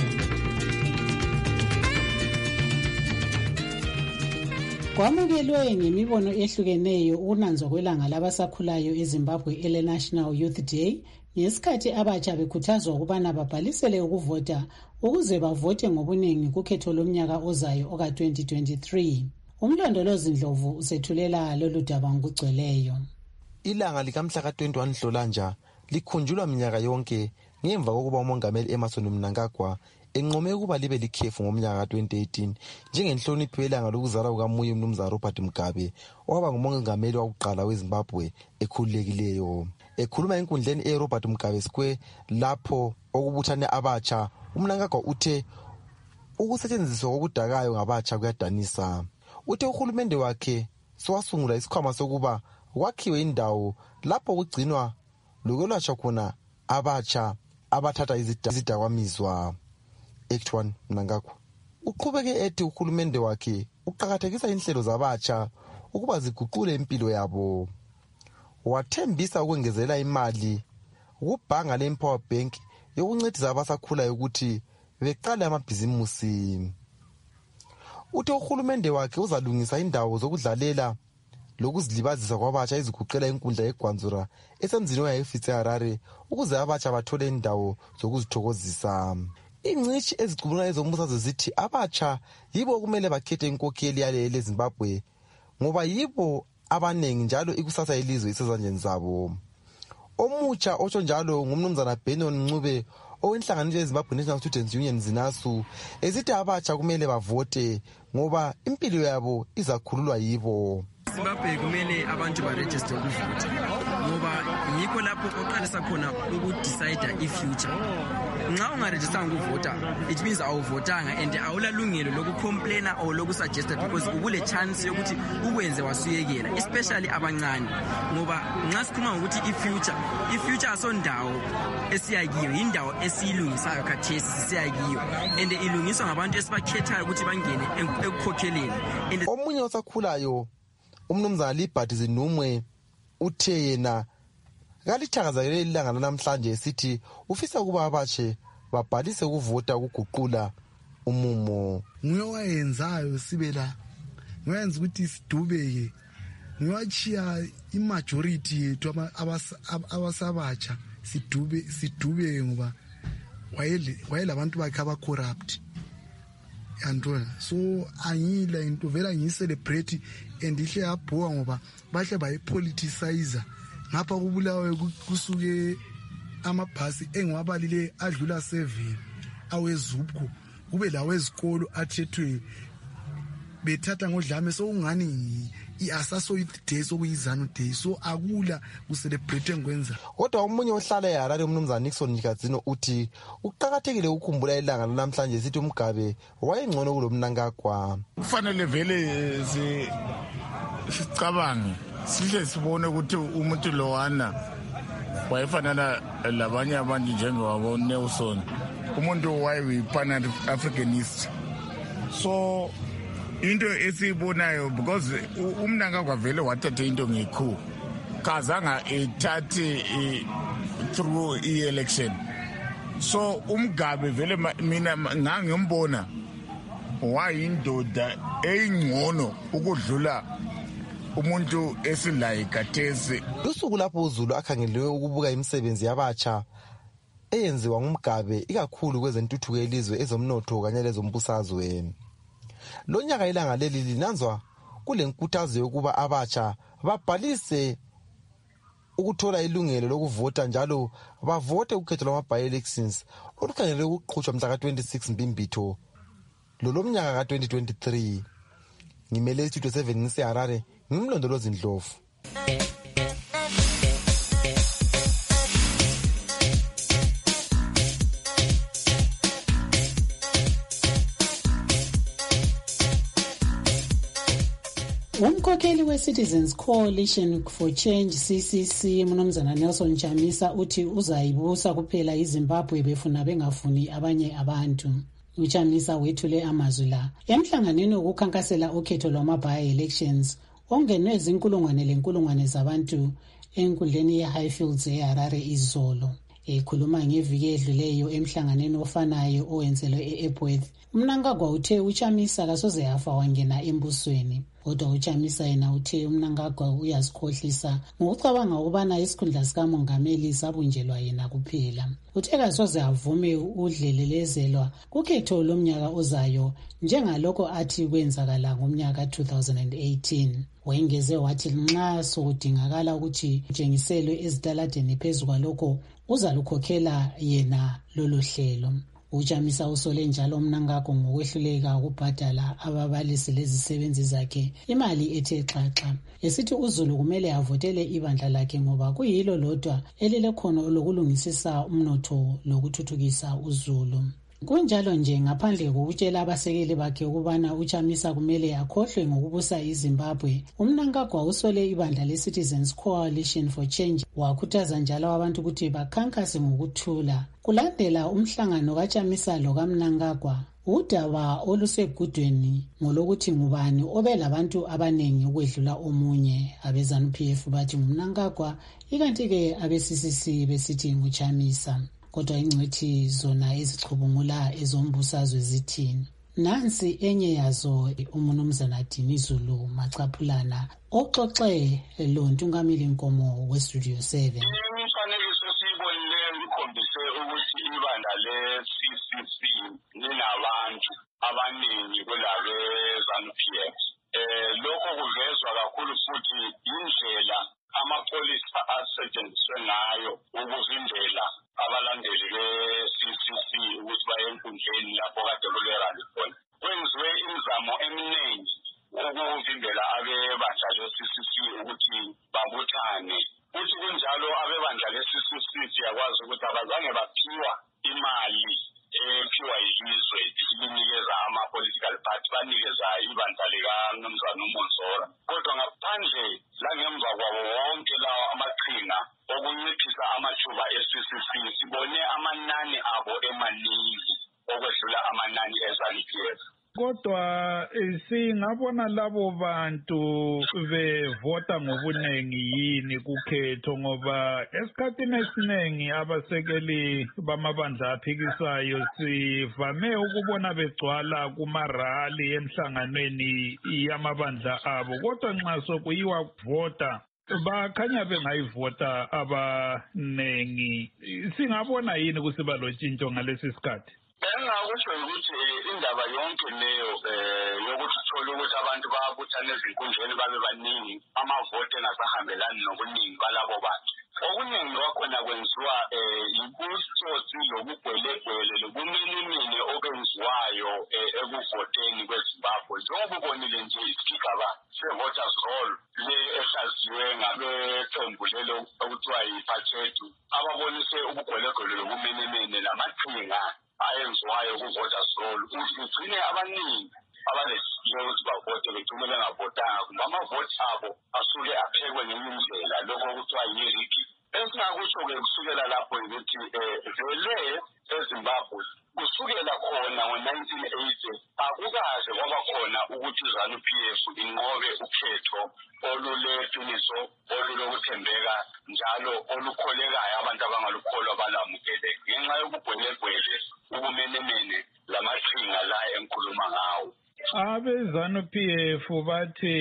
Kwamukelwe ngemibono ehlukeneyo ukunanzwa kwelanga labasakhulayo eZimbabwe ele-National Youth Day ngesikhathi abatsha bekhuthazwa ukubana babhalisele ukuvota ukuze bavote ngobuningi kukhetho lomnyaka ozayo oka twenty twenty-three. Umlondolozi Ndlovu usethulela lolu daba ngokugcweleyo. Ilanga likamhla ka-twenty-one Nhlolanja likhunjulwa minyaka yonke ngemva kokuba umongameli Emmerson Mnangagwa enqome ukuba libe likhefu ngomnyaka ka-twenty eighteen njengenhlonipho yelanga lokuzalwa kukaMuyi uMnumzana Robert Mugabe owaba ngumongameli wokuqala weZimbabwe ekhululekileyo. Ekhuluma enkundleni eRobert Mugabe Square lapho okubuthane abatsha, uMnangagwa uthe ukusetshenziswa kokudakayo ngabatsha kuyadanisa. Uthe uhulumende wakhe sowasungula isikhwama sokuba kwakhiwe indawo lapho kugcinwa lokwelatshwa khona abatsha abathatha izidakamizwa. Act one Mnangagwa uqhubeke ethi uhulumende wakhe uqhakathekisa inhlelo zabatsha ukuba ziguqule impilo yabo. Wathembisa ukwengezela imali ukubhanga le-Empower Bank yokuncedisa abasakhulayo ukuthi beqale amabhizimusi. Uthe uhulumende wakhe uzalungisa indawo zokudlalela lokuzilibazisa kwabatsha eziguqela inkundla yeGwanzura esemzini weHighfield eHarare ukuze abatsha bathole indawo zokuzithokozisa. Ingcitshi ezicubungula ezombusa zithi abatsha yibo kumele bakhethe inkokheli yale leZimbabwe ngoba yibo abanengi njalo ikusasa yelizwe isezandleni zabo. Omutsha otsho njalo ngumnumzana Benon Ncube owenhlanganiso yeZimbabwe National Students Union ZINASU esithi abatsha kumele bavote ngoba impilo yabo izakhululwa yibo. Zimbabwe kumele abantu baregister ukuvota ngoba yikho lapho oqalisa khona ukudecide ifuture. Nxa ungarejistanga ukuvota it means awuvotanga and awulalungelo lokucomplaina or lokusuggesta because ukule chance yokuthi ukwenze wasuyekela, especially abancane ngoba nxa sikhuluma ukuthi ifuture ifuture asondawo esiyakiyo, indawo esiyilungisayo khathesi siyakiyo and ilungiswa ngabantu esibakhethayo ukuthi bangene ekukhokheleni. Omunye osakhulayo uMnumzana Liberty Zinumwe uthe yena kalithakazekele ilanga namhlanje esithi ufisa ukuba abatshe babhalise ukuvota ukuguqula umumo. Nguye wayenzayo sibe la, ngiyenza ukuthi sidubeke, ngiwachiya imajority yethu abasabatsha sidube sidubeke ngoba wayele wayela abantu bakhe aba corrupt. Yantona so angila into vela ngicelebrate and ihle yabhuwa ngoba bahle bayipoliticize ngapha kubulawe kusuke amabhasi engiwabalile adlula seven awezubku kube lawe izikolo athethwe bethatha ngodlame so ungani iasaso day sokuyizanu day so akula kucelebrate ngwenza. Kodwa umunye ohlala eHarare uMnumzana Nixon Nikazino uthi uqhakathekile ukukhumbula ilanga namhlanje sithi uMgabe wayengcono kulomnankagwa. Kufanele vele si sicabange sihle sibone ukuthi umuntu lowana wayefanana labanye abantu njengabo Nelson, umuntu wayeyiPan Africanist. So into esibonayo because uMnangagwa vele wathatha into ngekhu kazanga ethathe through i-election. So uMgabe vele mina ngangembona wayindoda eyingcono ukudlula umuntu esilayi kathesi. Usuku lapho uZulu akhangelwe ukubuka imisebenzi yabatsha eyenziwa nguMgabe ikakhulu kwezentuthuko elizwe ezomnotho kanye lezombusazwe. Lo nyaka ilanga leli linanzwa kule nkuthazo yokuba abatsha babhalise ukuthola ilungelo lokuvota njalo bavote ukhetho lwama-by-elections olukhangelwe ukuqhutshwa mhla ka-twenty-six Mbimbitho lolomnyaka ka-twenty twenty-three. Ngimele istudio seven ngiseHarare, ngimlondolozi Ndlovu. Umkhokheli we-Citizens Coalition for Change C C C Mnumzana Nelson Chamisa uthi uzayibusa kuphela iZimbabwe befuna bengafuni abanye abantu. UChamisa wethule amazwi la emhlanganweni wokukhankasela ukhetho lwama-by-elections ongenwe zinkulungwane lenkulungwane zabantu enkundleni ye-Highfields eHarare izolo. Ekhuluma ngeviki edluleyo emhlanganweni ofanayo owenzelwe e-Epworth, uMnangagwa uthe uChamisa kasoze yafa wangena embusweni. Kodwa uChamisa yena uthe uMnangagwa uyazikhohlisa ngokucabanga ukubana isikhundla sikamongameli sabunjelwa yena kuphela. Uthe kasoze avume udlelelezelwa kukhetho lomnyaka ozayo njengalokho athi kwenzakala ngomnyaka two thousand eighteen. Wengeze wathi nxa sokudingakala ukuthi kutshengiselwe ezitaladeni phezu kwalokho uzalukhokhela yena lolu hlelo. UChamisa usole njalo uMnangagwa ngokwehluleka ukubhadala ababalisi lezisebenzi zakhe imali ethe xaxa, esithi uZulu kumele avotele ibandla lakhe ngoba kuyilo lodwa elilekhono lokulungisisa umnotho lokuthuthukisa uZulu. Kunjalo nje ngaphandle kokutshela abasekeli bakhe ukubana uChamisa kumele akhohlwe ngokubusa iZimbabwe, uMnangagwa usole ibandla le-Citizens Coalition for Change wakhuthaza njalo abantu ukuthi bakhankase ngokuthula. Kulandela umhlangano kaChamisa lokaMnangagwa, udaba olusegudweni ngolokuthi ngubani obelabantu abanengi ukwedlula omunye. Abezanu-P F bathi nguMnangagwa, ikanti-ke abe-C C C besithi nguChamisa. Kodwa ingcwethi zona ezicubungula ezombusazwe zithini. Nansi enye yazo uMnumzana Dini Zulu Macaphulana oxoxe lo Ntungamili Nkomo weStudio seven. Imifanekiso siyibonileyo ikhombise ukuthi ibandla le-C C C linabantu abaningi kulabe-ZANU-P F. Eh lokho kuvezwa kakhulu futhi indlela amapolisa asetshenziswe ngayo ukuvimbela abalandeli be-C C C ukuthi baye enkundleni lapho kade kulerali khona. Kwenziwe imizamo eminingi ukuvimbela abebandla le-C C C ukuthi babuthane. Futhi kunjalo abebandla le-C C C siyakwazi ukuthi abazange baphiwa imali ephiwa yilizwe linikeza ama-political party, banikeza ibandla likaMnumzana uMonzora. Kodwa ngaphandle langemva kwabo wonke lawa amaqhinga okunciphisa amathuba e-C C C, sibone amanani abo emaningi okwedlula amanani e-ZANU-P F. Kodwa singabona labo bantu bevota ngobunengi yini kukhetho, ngoba esikhathini esiningi abasekeli bamabandla aphikisayo sivame ukubona begcwala kumarali emhlanganweni yamabandla abo, kodwa nxa sokuyiwa kuvota bakhanya bengayivota abanengi. Singabona yini kusiba lotshintsho ngalesi sikhathi? Engakusho ukuthi indaba yonke leyo yokuthi uthola ukuthi abantu babuthana ezinkundleni babe baningi, amavoti engasahambelani nobuningi balabo bantu. Okuningi kwakhona kwenziwa yibusithosi lobugwelegwele lobumilimili obenziwayo ekuvoteni kweZimbabwe. Njengoba ubonile nje isigigaba se-voters roll le ehlaziwe ngabeqembu lelo okuthiwa yiphathethu, ababonise ubugwelegwele lobumilimili namaqhinga ayenziwayo ku-voters roll ukuthi ugcine abaningi abanesifiso ukuthi bavote begcine bengavotanga, kumbe amavoti abo asuke aphekwe ngenye indlela, lokho okuthiwa yi-rigi. Esingakusho-ke kusukela lapho ukuthi vele eZimbabwe kusukela khona ngo-nineteen eighty akukaze kwaba khona ukuthi ZANU-P F inqobe ukhetho oluleqiniso olulokuthembeka njalo olukholekayo abantu abangalukholwa balamukele ngenxa yokugwelebwele ubumenemene lamaqhinga la enkhuluma ngawo. Abe-ZANU-P F bathi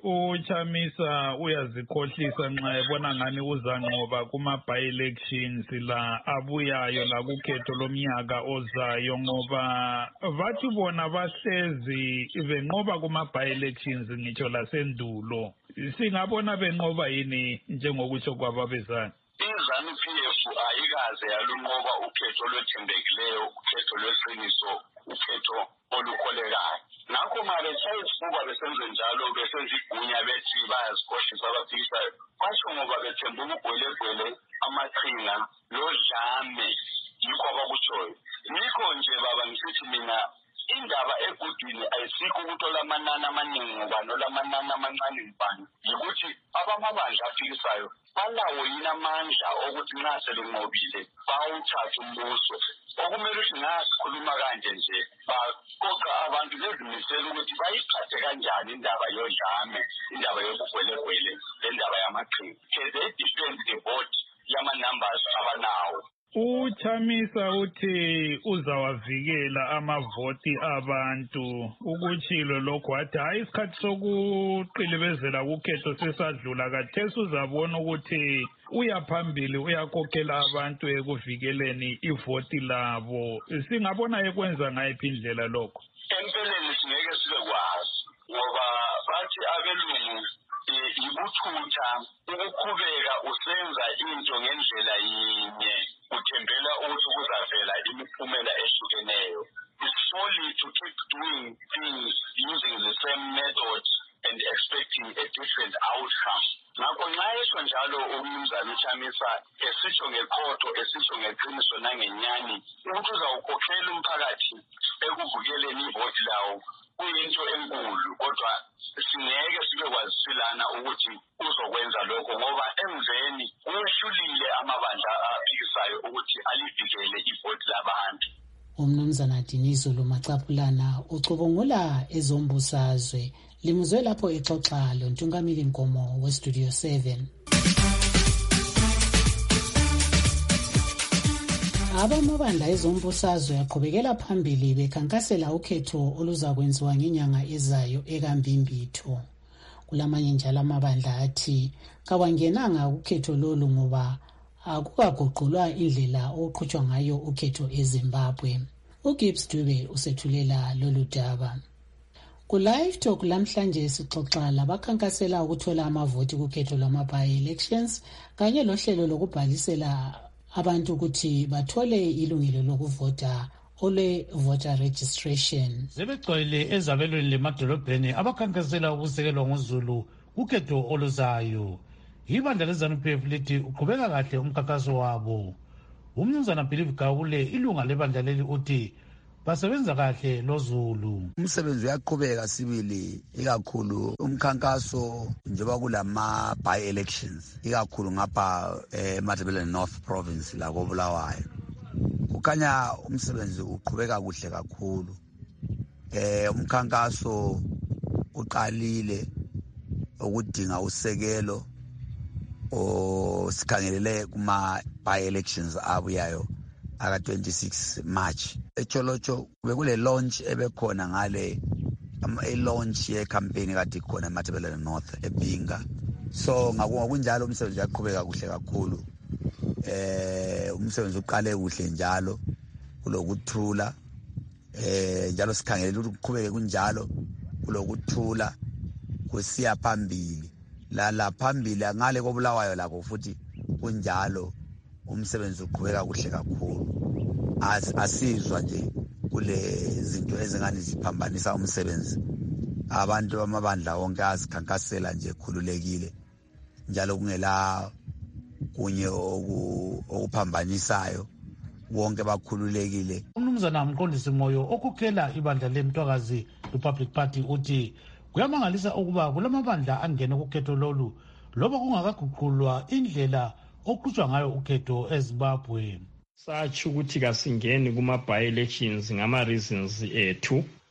uChamisa uyazikhohlisa nxa ebona ngani uzanqoba kuma-by-elections la abuyayo la kukhetho lomnyaka ozayo ngoba bathi bona bahlezi benqoba kuma-by-elections ngitsho lasendulo. Singabona benqoba yini njengokutsho kwababezana? I-ZANU-P F ayikaze yalunqoba ukhetho olwethembekileyo, ukhetho lweqiniso, ukhetho olukholekayo. Ngakho ma betshaya isifuba besenze njalo besenza igunya bethi bayazikhohlisa abaphikisayo basho ngoba bethemba ubugwelebwele, amaqhinga lodlame yikho abakutshoyo. Yikho nje baba ngisithi mina indaba egudwini ayisikho ukuthola amanani amaningi ngubani olamanani amancane ngubani, yikuthi abamabandla aphikisayo balawo yini amandla okuthi nxa sebenqobile bawuthathe umbuso. Okumele ukuthi ngasikhuluma kanje nje baqoqa abantu bezimisela ukuthi bayiphathe kanjani indaba yodlame, indaba yobugwelebwele, lendaba yamaqhinga. They defend the vote yama-numbers abanawo. uChamisa uthi uzawavikela amavoti abantu, ukutshilo lokho wathi hayi isikhathi sokuqilibezela kukhetho sesadlula, kathesi uzabona ukuthi uyaphambili uyakhokhela abantu ekuvikeleni ivoti labo. Singabona ekwenza ngayiphi indlela lokho? Empeleni singeke sibekwazi ngoba bathi abelungu yibuthutha ukuqhubeka usenza into ngendlela yinye uthembela ukuthi kuzavela imiphumela ehlukeneyo. It's solely to keep doing things using the same method and expecting a different outcome. Ngakho nxa esho njalo umnumzana uChamisa esitsho ngeqotho, esitsho ngeqiniso nangenyani ukuthi uzawukhokhela umphakathi ekuvikeleni ivoti lawo kuyinto enkulu, kodwa singeke sibekwazi silana ukuthi uzokwenza lokho ngoba emveni uyehlulile amabandla aphikisayo ukuthi alivikele ivoti labantu. Umnumzana Dinizulu Macapulana ucubungula ezombusazwe limuzwe lapho exoxa lo Ntungamili Nkomo weStudio seven. Abamabandla ezombusazwe aqhubekela phambili bekhankasela ukhetho oluzakwenziwa ngenyanga ezayo ekambimbitho. Kulamanye njalo amabandla athi kawangenanga ukhetho lolu ngoba akukaguqulwa indlela okuqhutshwa ngayo ukhetho eZimbabwe. uGibbs Dube usethulela lolu daba. Ku live talk lamhlanje sixoxa labakhankasela ukuthola amavoti kukhetho lwama-by-elections kanye lohlelo lokubhalisela abantu ukuthi bathole ilungelo lokuvota ole voter registration. Sebegcwele ezabelweni lemadolobheni abakhankasela ukusekelwa nguzulu kukhetho oluzayo. Ibandla leZANU-P F lithi uqhubeka kahle umkhankaso wabo. Umnumzana Believe Gawule ilunga lebandla leli uthi basebenza kahle lozulu. Umsebenzi uyaqhubeka sibili, ikakhulu umkhankaso njengoba kulama by elections, ikakhulu ngapha eMatabeleland North Province la koBulawayo. Kukhanya umsebenzi uqhubeka kuhle kakhulu. Eh umkhankaso uqalile ukudinga usekelo o sikhangelele kuma by elections abuyayo aka twenty-six March. Echolocho bekule launch ebekhona ngale e launch ye campaign kade khona eMatabeleland North eBinga. So ngakunjalo umsebenzi uyaqhubeka kuhle kakhulu. Eh umsebenzi uqale kuhle njalo kulokuthula. Eh njalo sikhangelela ukuthi kuqhubeke kunjalo kulokuthula kusiya phambili. La la phambili ngale koBulawayo lakho futhi kunjalo umsebenzi uqhubeka kuhle kakhulu. As asizwa nje kule zinto ezingani ziphambanisa umsebenzi. Abantu bamabandla wonke azikhankasela nje khululekile njalo kungela kunye okuphambanisayo, wonke bakhululekile. Umnumzana Mqondisi Moyo okukela ibandla leMtwakazi Republic Party uthi kuyamangalisa ukuba kulamabandla angena kukhetho lolu loba kungakaguqulwa indlela okuqhutshwa ngayo ukhetho eZimbabwe. Satsho ukuthi kasingeni kuma by elections ngama reasons ethu.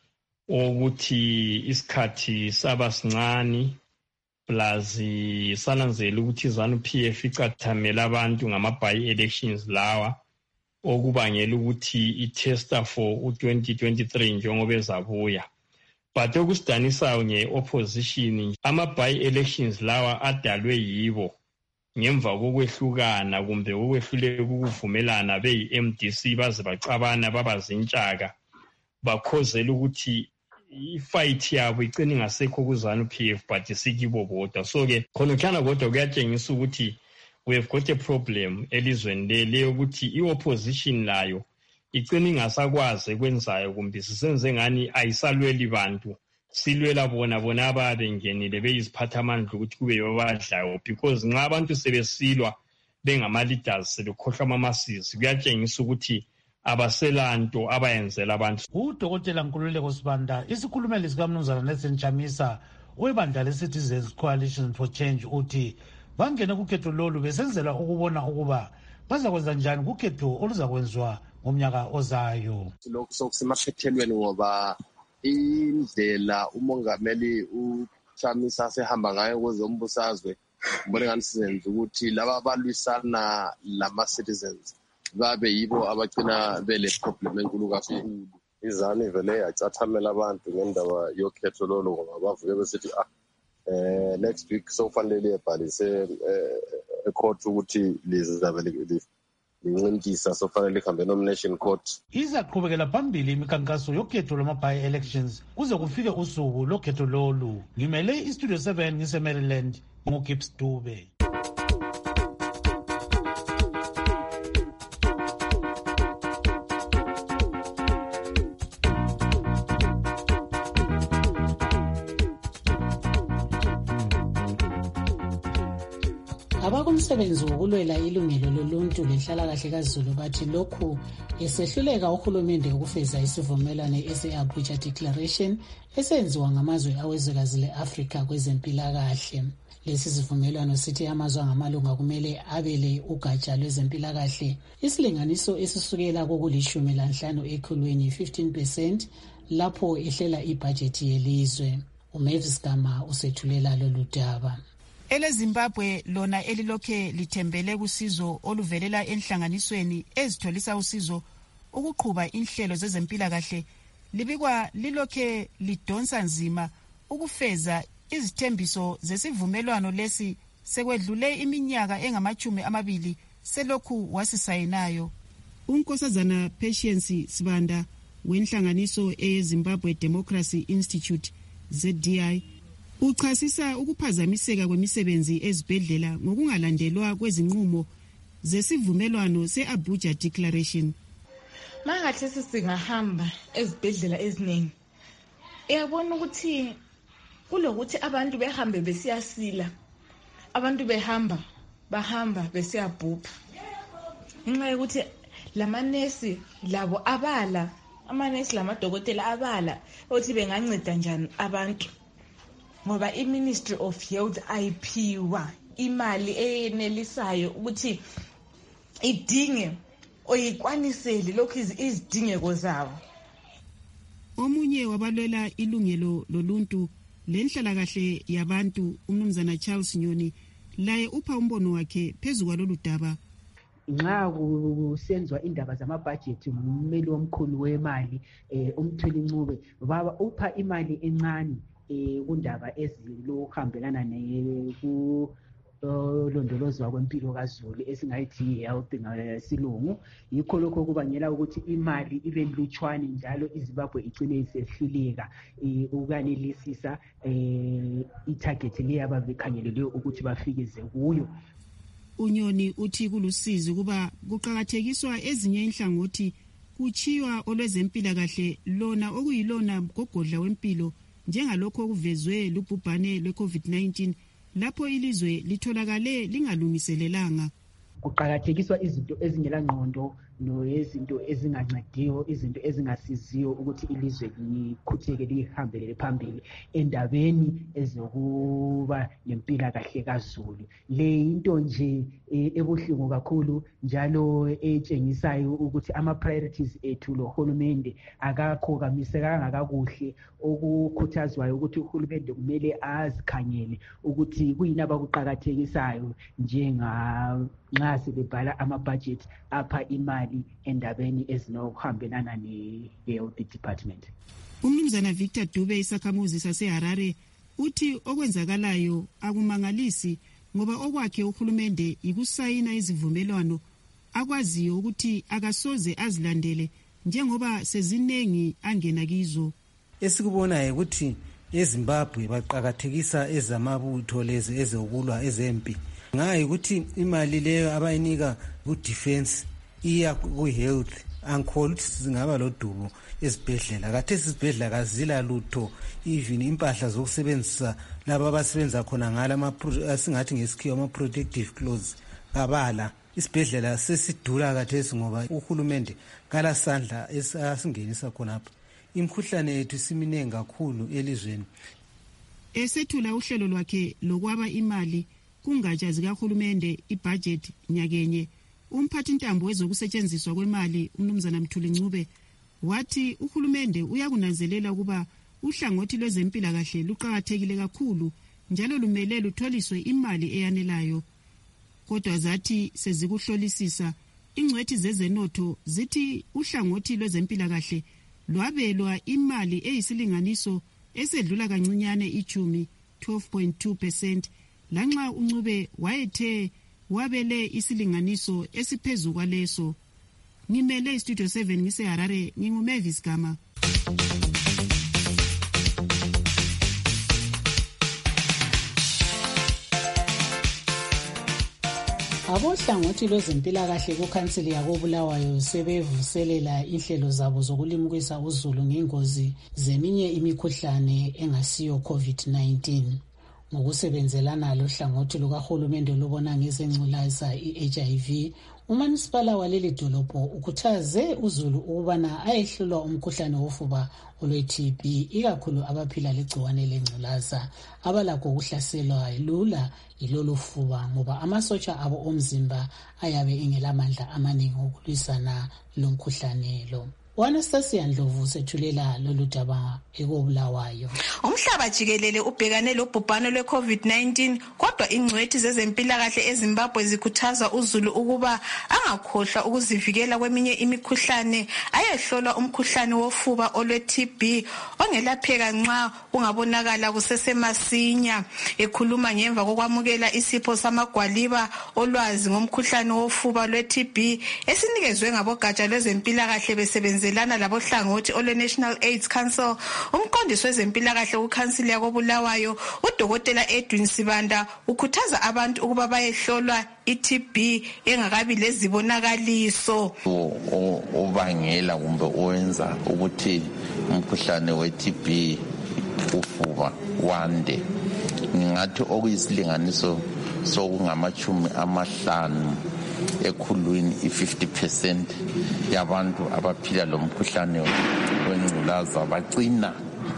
ukuthi isikhathi saba sincane plus salanzela ukuthi ZANU-P F icathamela abantu ngama-by-elections lawa okubangela ukuthi i-testa for u-twenty twenty-three njengoba ezabuya. But okusidanisayo nge-opposition, ama-by-elections lawa adalwe yibo ngemva kokwehlukana kumbe ukwehluleka ukuvumelana beyi-M D C baze bacabana babazintshaka bakhozela ukuthi i-fight yabo igcine ingasekho ku-ZANU-P F but isikibo bodwa. So-ke khonokana kodwa kuyatshengisa ukuthi we have got a problem elizweni leli yokuthi i-opposition layo igcine ingasakwazi ekwenzayo kumbe sisenze ngani ayisalweli bantu, silwela bona bona ababengenile beyiziphathamandla ukuthi kube babadlayo, because nxa abantu sebesilwa bengama-leaders sebekhohlwa ama-masses kuyatshengisa ukuthi abaselanto abayenzela abantu. Udokotela Nkululeko Sibanda, isikhulumeli sikaMnumzana Nelson Chamisa webandla le-Citizens Coalition for Change uthi bangene kukhetho lolu besenzela ukubona ukuba bazakwenza njani kukhetho oluzakwenziwa ngomnyaka ozayo. Lokhu sokusemaphethelweni ngoba indlela umongameli uChamisa asehamba ngayo kwezombusazwe mbone ngani sizenza ukuthi laba abalwisana lama-citizens babe yibo abagcina bele problem enkulu kakhulu. izani vele yacathamela abantu ngendaba yokhetho lolo ngoba bavuke besithi ah eh next week so fanele libhalise ecourt ukuthi lizabe lincintisa so fanele lihambe nomination court. Izaqhubekela phambili imikhankaso yokhetho lwama-by elections kuze kufike usuku lokhetho lolu. Ngimele istudio seven ngise-Maryland ngoGibbs Dube. Abakumsebenzi wokulwela ilungelo loluntu lenhlalakahle kaZulu bathi lokhu esehluleka uhulumende ukufeza isivumelwano ese-Abuja Declaration esenziwa ngamazwe awezwekazi le-Afrika kwezempilakahle. Lesi sivumelwano sithi amazwe angamalunga kumele abele ugatsha lwezempilakahle isilinganiso esisukela kokulishumi lanhlanu ekhulwini fifteen percent lapho ehlela ibhajethi yelizwe. uMavis Gama usethulela lolu daba. EleZimbabwe lona elilokhe lithembele kusizo oluvelela enhlanganisweni ezitholisa usizo ukuqhuba inhlelo zezempilakahle libikwa lilokhe lidonsa nzima ukufeza izithembiso zesivumelwano lesi sekwedlule iminyaka engamachumi amabili selokhu wasisayinayo. uNkosazana Patience Sibanda wenhlanganiso eZimbabwe Democracy Institute Z D I uchasisa ukuphazamiseka kwemisebenzi ezibhedlela ngokungalandelwa kwezinqumo zesivumelwano se-Abuja Declaration. Mangathi sisingahamba ezibhedlela eziningi uyabona ukuthi kulokuthi abantu behambe besiyasila, abantu behamba bahamba besiyabhubha ngenxa yokuthi lamanesi labo abala, amanesi lamadokotela abala ukuthi benganceda njani abantu, ngoba i-Ministry of Health ayiphiwa imali eyenelisayo ukuthi idinge oyikwanisele lokhu izidingeko zabo. Omunye wabalwela ilungelo loluntu lenhlalakahle yabantu uMnumzana Charles Nyoni laye upha umbono wakhe phezu kwalolu daba. Nxa kusenzwa indaba zamabudget ngummeli omkhulu wemali eh umthweli ncube baba upha imali encane eh kundaba ezilohambelana ne ku londolozwa kwempilo kaZulu esingayithi health ngasilungu. Yikho lokho kubangela ukuthi imali ibe lutshwane njalo iZimbabwe igcine isehluleka ukukanelisisa i-target leyaba bekhangelelwe ukuthi bafikeze kuyo. uNyoni uthi kulusizi kuba kuqhakathekiswa ezinye inhlangothi kuchiwa olwezempilakahle lona okuyilona gogodla wempilo njengalokho okuvezwe lubhubhane lwe-COVID nineteen lapho ilizwe litholakale lingalungiselelanga. Kuqhakathekiswa izinto ezingela ngqondo nezinto ezingancediyo, izinto ezingasiziyo ukuthi ilizwe likhutheke lihambelele phambili endabeni ezokuba nempilakahle kaZulu. Le into nje ebuhlungu kakhulu njalo etshengisayo ukuthi ama-priorities ethu lohulumende akakhokamisekanga kakuhle, okukhuthazwayo ukuthi uhulumende kumele azikhangele ukuthi kuyini abakuqakathekisayo njenga nxa sebebhala amabudget apha imali endabeni ezinokuhambelana ne-health department. Umnumzana Victor Dube isakhamuzi saseHarare uthi okwenzakalayo akumangalisi ngoba okwakhe uhulumende ikusayina izivumelwano akwaziyo ukuthi akasoze azilandele njengoba sezinengi angena kizo. Esikubonayo ukuthi eZimbabwe baqakathekisa ezamabutho lezi ezokulwa ezempi, ngayi ukuthi imali leyo abayinika ku-defense iya ku-health angikholwa ukuthi singaba lodubo ezibhedlela. Khathesi izibhedlela kazila lutho, even impahla zokusebenzisa laba abasebenza khona ngala singathi ngesikhiwa ama-protective clothes kabala. Isibhedlela sesidula khathesi ngoba uhulumende kala sandla esingenisa khonapha. Imkhuhlane yethu siminengi kakhulu elizweni. Esethula uhlelo lwakhe lokwaba imali kungatsha zikahulumende ibudget nyakenye, umphathi ntambo wezokusetshenziswa kwemali umnumzana Mthuli Ncube wathi uhulumende uyakunanzelela ukuba uhlangothi lwezempilakahle luqakathekile kakhulu njalo lumele lutholiswe imali eyanelayo. Kodwa zathi sezikuhlolisisa ingcwethi zezenotho zithi uhlangothi lwezempilakahle lwabelwa imali eyisilinganiso esedlula kancinyane ichumi twelve point two percent, lanxa uNcube wayethe wabele isilinganiso esiphezulu kwaleso. Ngimele istudio seven ngiseHarare, nginguMavis Gama. Abohlangothi lwezempilakahle kukhansili yakoBulawayo sebevuselela inhlelo zabo zokulimukisa uzulu ngengozi zeminye imikhuhlane engasiyo COVID nineteen. Ngokusebenzelana lohlangothi lukahulumende lubona ngezengculaza i-H I V, umanisipala waleli dolobho ukhuthaze uzulu ukubana ayehlolwa umkhuhlane wofuba olwe-T B, ikakhulu abaphila legciwane lengculaza abalakho ukuhlaselwa lula yilolu fuba ngoba amasotsha abo omzimba ayabe engelamandla amaningi okulwisana lomkhuhlane lo. Anastasia Ndlovu sethulela lolu daba ekoBulawayo. Umhlaba jikelele ubhekane lobhubhane lwe-COVID nineteen, kodwa ingcwethi zezempilakahle eZimbabwe zikhuthaza uzulu ukuba angakhohlwa ukuzivikela kweminye imikhuhlane, ayehlolwa umkhuhlane wofuba olwe-T B ongelapheka nxa ungabonakala kusesemasinya. Ekhuluma ngemva kokwamukela isipho samagwaliba olwazi ngomkhuhlane wofuba lwe-T B esinikezwe ngabogatsha lwezempilakahle besebenza lana labo hlangothi ole National AIDS Council, umqondisi wezempilakahle kukhansili yakoBulawayo uDokotela Edwin Sibanda ukhuthaza abantu ukuba bayehlolwa i-T B engakabi lezibonakaliso. Obangela kumbe owenza ukuthi umkhuhlane we-T B ufuba wande, ngingathi okuyisilinganiso sokungamachumi amahlanu ekhulwini i-fifty percent yabantu abaphila lo mkhuhlane wengculaza bagcina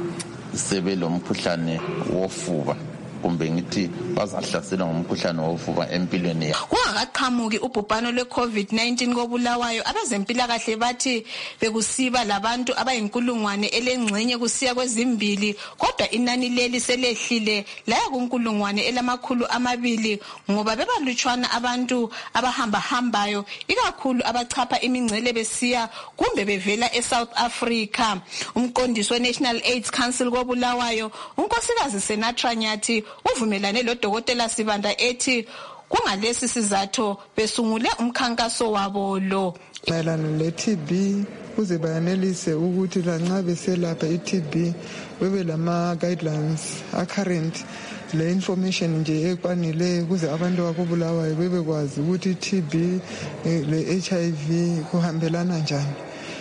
sebe lo mkhuhlane wofuba kumbe ngithi bazahlaselwa ngomkhuhlane wofuba empilweni yabo. Kungakaqhamuki ubhubhano lwe-COVID nineteen koBulawayo, abezempilakahle bathi bekusiba labantu abayinkulungwane elengxenye kusiya kwezimbili, kodwa inani leli selehlile laya kunkulungwane elamakhulu amabili ngoba bebalutshwana abantu abahambahambayo, ikakhulu abachapha imingcele besiya kumbe bevela eSouth Africa. Umqondisi we-National AIDS Council koBulawayo, unkosikazi Senatra Nyathi, uvumelane loDokotela Sibanda ethi kungalesi sizatho besungule umkhankaso wabo lo. Mayelana le-T B kuze bayanelise ukuthi lanxa beselapha i-T B bebe lama guidelines a-current, le information nje ekwanileyo kuze abantu bakoBulawayo bebekwazi ukuthi i-T B le-H I V kuhambelana njani.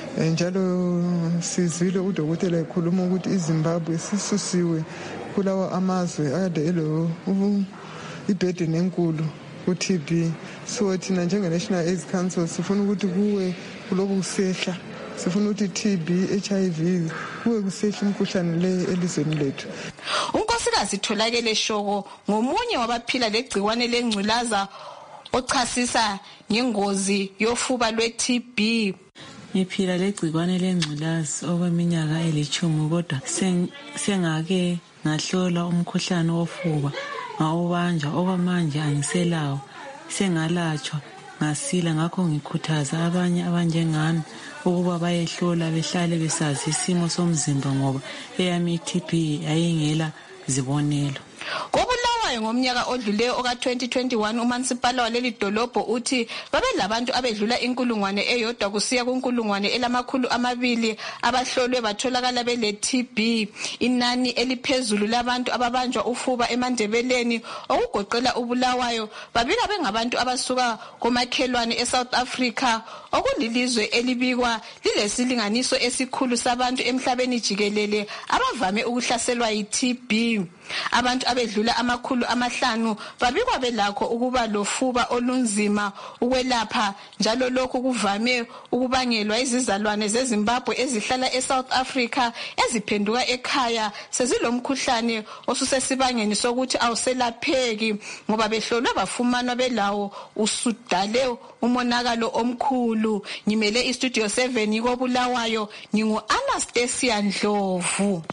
Njalo sizwile uDokotela ekhuluma ukuthi iZimbabwe sisusiwe kulawa amazwe ade elo ibhedeni enkulu ku-T B. So thina njenge-National AIDS Council sifuna ukuthi kuwe kuloku kusehla, sifuna ukuthi T B, H I V kuwe kusehla umkhuhlane le elizweni lethu. unkosikazi Tholakele Shoko ngomunye wabaphila legciwane lengculaza ochasisa ngengozi yofuba lwe-T B. Ngiphila legciwane lengculazi okweminyaka elithumi kodwa sengake ngahlola umkhuhlane wofuba ngawubanja, okwamanje angiselawo, sengalatshwa ngasila. Ngakho ngikhuthaza abanye abanjengami ukuba bayehlola behlale besazi isimo somzimba ngoba eyami i-T B ayingela zibonelo. Kobulawayo ngomnyaka odluleyo oka twenty twenty-one umansipala waleli dolobho uthi babelabantu abedlula inkulungwane eyodwa kusiya kunkulungwane elamakhulu amabili abahlolwe batholakala bele-T B. Inani eliphezulu labantu ababanjwa ufuba eMandebeleni okugoqela uBulawayo babika bengabantu abasuka komakhelwane eSouth Africa okulilizwe elibikwa lilesilinganiso esikhulu sabantu emhlabeni jikelele abavame ukuhlaselwa yi-T B. Abantu abedlula amakhulu amahlanu babikwa belakho ukuba lofuba olunzima ukwelapha, njalo lokhu kuvame ukubangelwa izizalwane zeZimbabwe ezihlala eSouth Africa eziphenduka ekhaya sezilomkhuhlane osusesibangeni sokuthi awuselapheki ngoba behlolwe bafumanwa belawo usudale umonakalo omkhulu. Ngimele iStudio seven koBulawayo, ngingu Anastasia Ndlovu.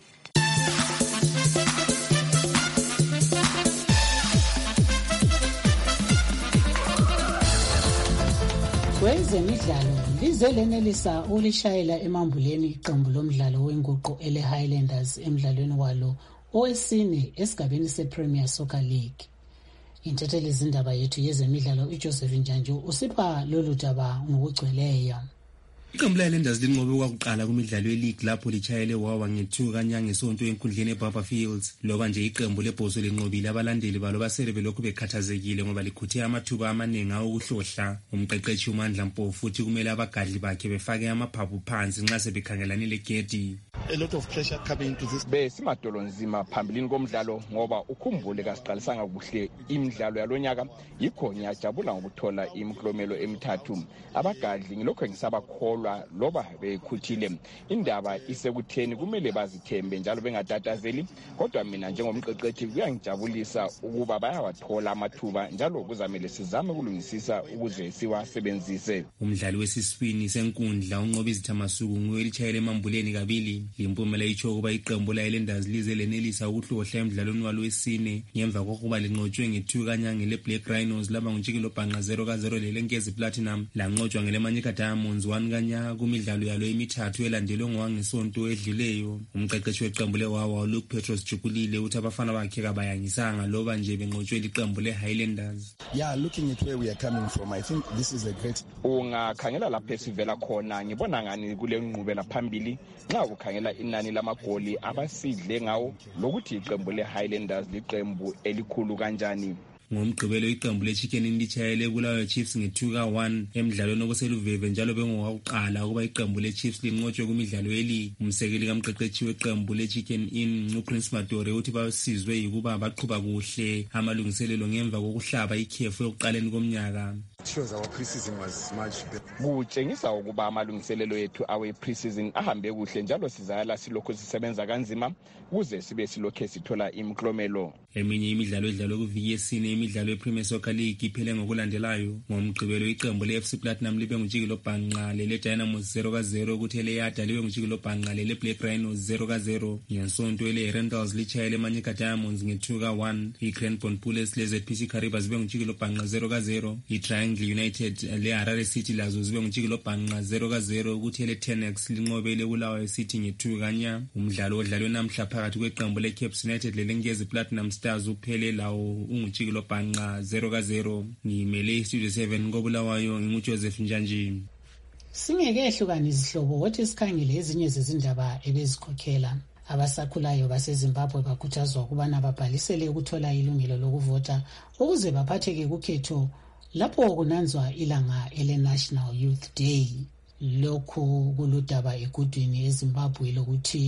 Kwezemidlalo lize lenelisa ulishayela emambuleni iqembu lomdlalo wenguqu ele Highlanders emdlalweni walo owesine esigabeni sePremier Soccer League. Intatheli zindaba yethu yezemidlalo uJoseph Njanju usipha lolu daba ngokugcweleyo. Iqembu le-Highlanders linqobe kwakuqala kumidlalo ye-league lapho litshayele wawa ngethu kanyanga esonto enkundleni eBarber Fields. Loba nje iqembu lebhoso linqobile, abalandeli balo basele belokhu bekhathazekile ngoba likhuthe amathuba amaningi awokuhlohla. Umqeqeshi uMandla Mpofu futhi kumele abagadli bakhe befake amaphaphu phansi nxa sebekhangelane legedi. A lot of pressure coming into this. Besimadolo nzima phambilini komdlalo ngoba ukhumbule kasiqalisanga kuhle imidlalo yalonyaka, yikho ngiyajabula ngokuthola imiklomelo emithathu. Abagadli ngilokho ngisaba kholwa loba bekhuthile. Indaba isekutheni kumele bazithembe njalo bengatatazeli, kodwa mina njengomqeqeshi kuyangijabulisa ukuba bayawathola amathuba njalo kuzamele sizame ukulungisisa ukuze siwasebenzise. Umdlali wesiswini senkundla unqobe izithamasuku nguye litshayele emambuleni kabili. Impumela itsho ukuba iqembu la-Highlanders lize lenelisa ukuhlohla emdlalweni walo wesine ngemva kokuba linqotshwe ngethu kanyanga le-Black Rhinos laba nguntshikilo bhanqa zero ka zero lelenkezi Platinum lanqotshwa ngelemanyika Diamonds one kanyaka kumidlalo yalo emithathu elandelwe ngowangesonto edluleyo. Umqeqeshi weqembu lewawa Luke Petros Jukulile uthi abafana bakhe kabayangisanga loba nje benqotshwe liqembu le-Highlanders. Yeah, looking at where we are coming from, I think this is a great. Ungakhangela lapho esivela khona ngibona ngani kule nqubela phambili nxa ukhangela inani lamagoli abasidle ngawo lokuthi iqembu le-Highlanders liqembu elikhulu kanjani. Ngomgqibelo iqembu le-Chicken litshayele Bulawayo Chiefs nge-two ka one emdlalweni obuseluveve njalo bengowakuqala ukuba iqembu le-Chiefs linqotshwe kumidlalo yeli. Umsekeli kamqeqeshi weqembu le-Chicken Inn uPrince Madore uthi basizwe yikuba baqhuba kuhle amalungiselelo ngemva kokuhlaba ikhefu yokuqaleni komnyaka. Shows our pre-season was much better. Kutshengisa ukuba amalungiselelo ethu awe pre-season ahambe kuhle njalo sizala silokho sisebenza kanzima ukuze sibe silokho sithola imiklomelo. Eminye imidlalo edlalwe kuviki yesine imidlalo yePremier Soccer League iphele ngokulandelayo. Ngomgqibelo iqembu le-F C Platinum libe nguntshikilo bhanqa lele-Dynamos zero ka zero kuthi ele-Yada libe nguntshikilo bhanqa lele-Black Rhinos zero ka zero. Ngensonto ele-Rentals litshayele emanyika Diamonds nge-two ka one. I-Cranbourne Bullets le-Z P C Kariba zibe nguntshikilo bhanqa zero ka zero. I-Triangle United le-Harare City lazo zibe nguntshikilo bhanqa zero ka zero ukuthi ele-Tenex linqobe le-Bulawayo City nge-two kanya. Umdlalo odlalwe namhla phakathi kweqembu le-Caps United lelenkezi Platinum Stars uphele lawo ungutshikilo bhanqa zero ka zero. Ngimele iStudio seven koBulawayo nginguJoseph Njanji. Singekehlukanisa izihlobo wathi sikhangele ezinye zezindaba ebezikhokhela. Abasakhulayo baseZimbabwe bakhuthazwa ukubana babhalisele ukuthola ilungelo lokuvota ukuze baphatheke kukhetho lapho kunanzwa ilanga ele-National Youth Day. Lokhu kuludaba egudwini eZimbabwe lokuthi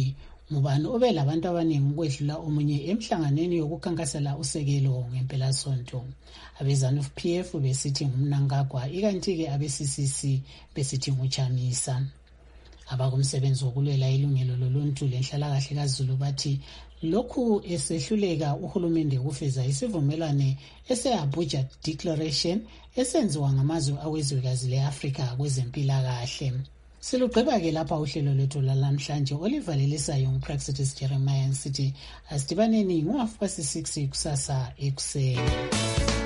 Ngubani obe labantu abaningi ukwedlula omunye emhlanganweni yokukhankasela usekelo ngempelasonto. Abezanu P F besithi ngumnankagwa ikanti ke abe C C C besithi nguchamisa. Abakumsebenzi wokulwela ilungelo loluntu lenhlalakahle kaZulu bathi lokhu esehluleka uhulumende ukufeza isivumelwane ese-Abuja Declaration esenziwa ngamazwe awezwekazi le-Afrika kwezempilakahle. Silugqiba-ke lapha uhlelo lwethu lalamhlanje olivalelisayo nguPraxidis Jeremiah sithi asidibaneni ngo-half past six kusasa ekuseni.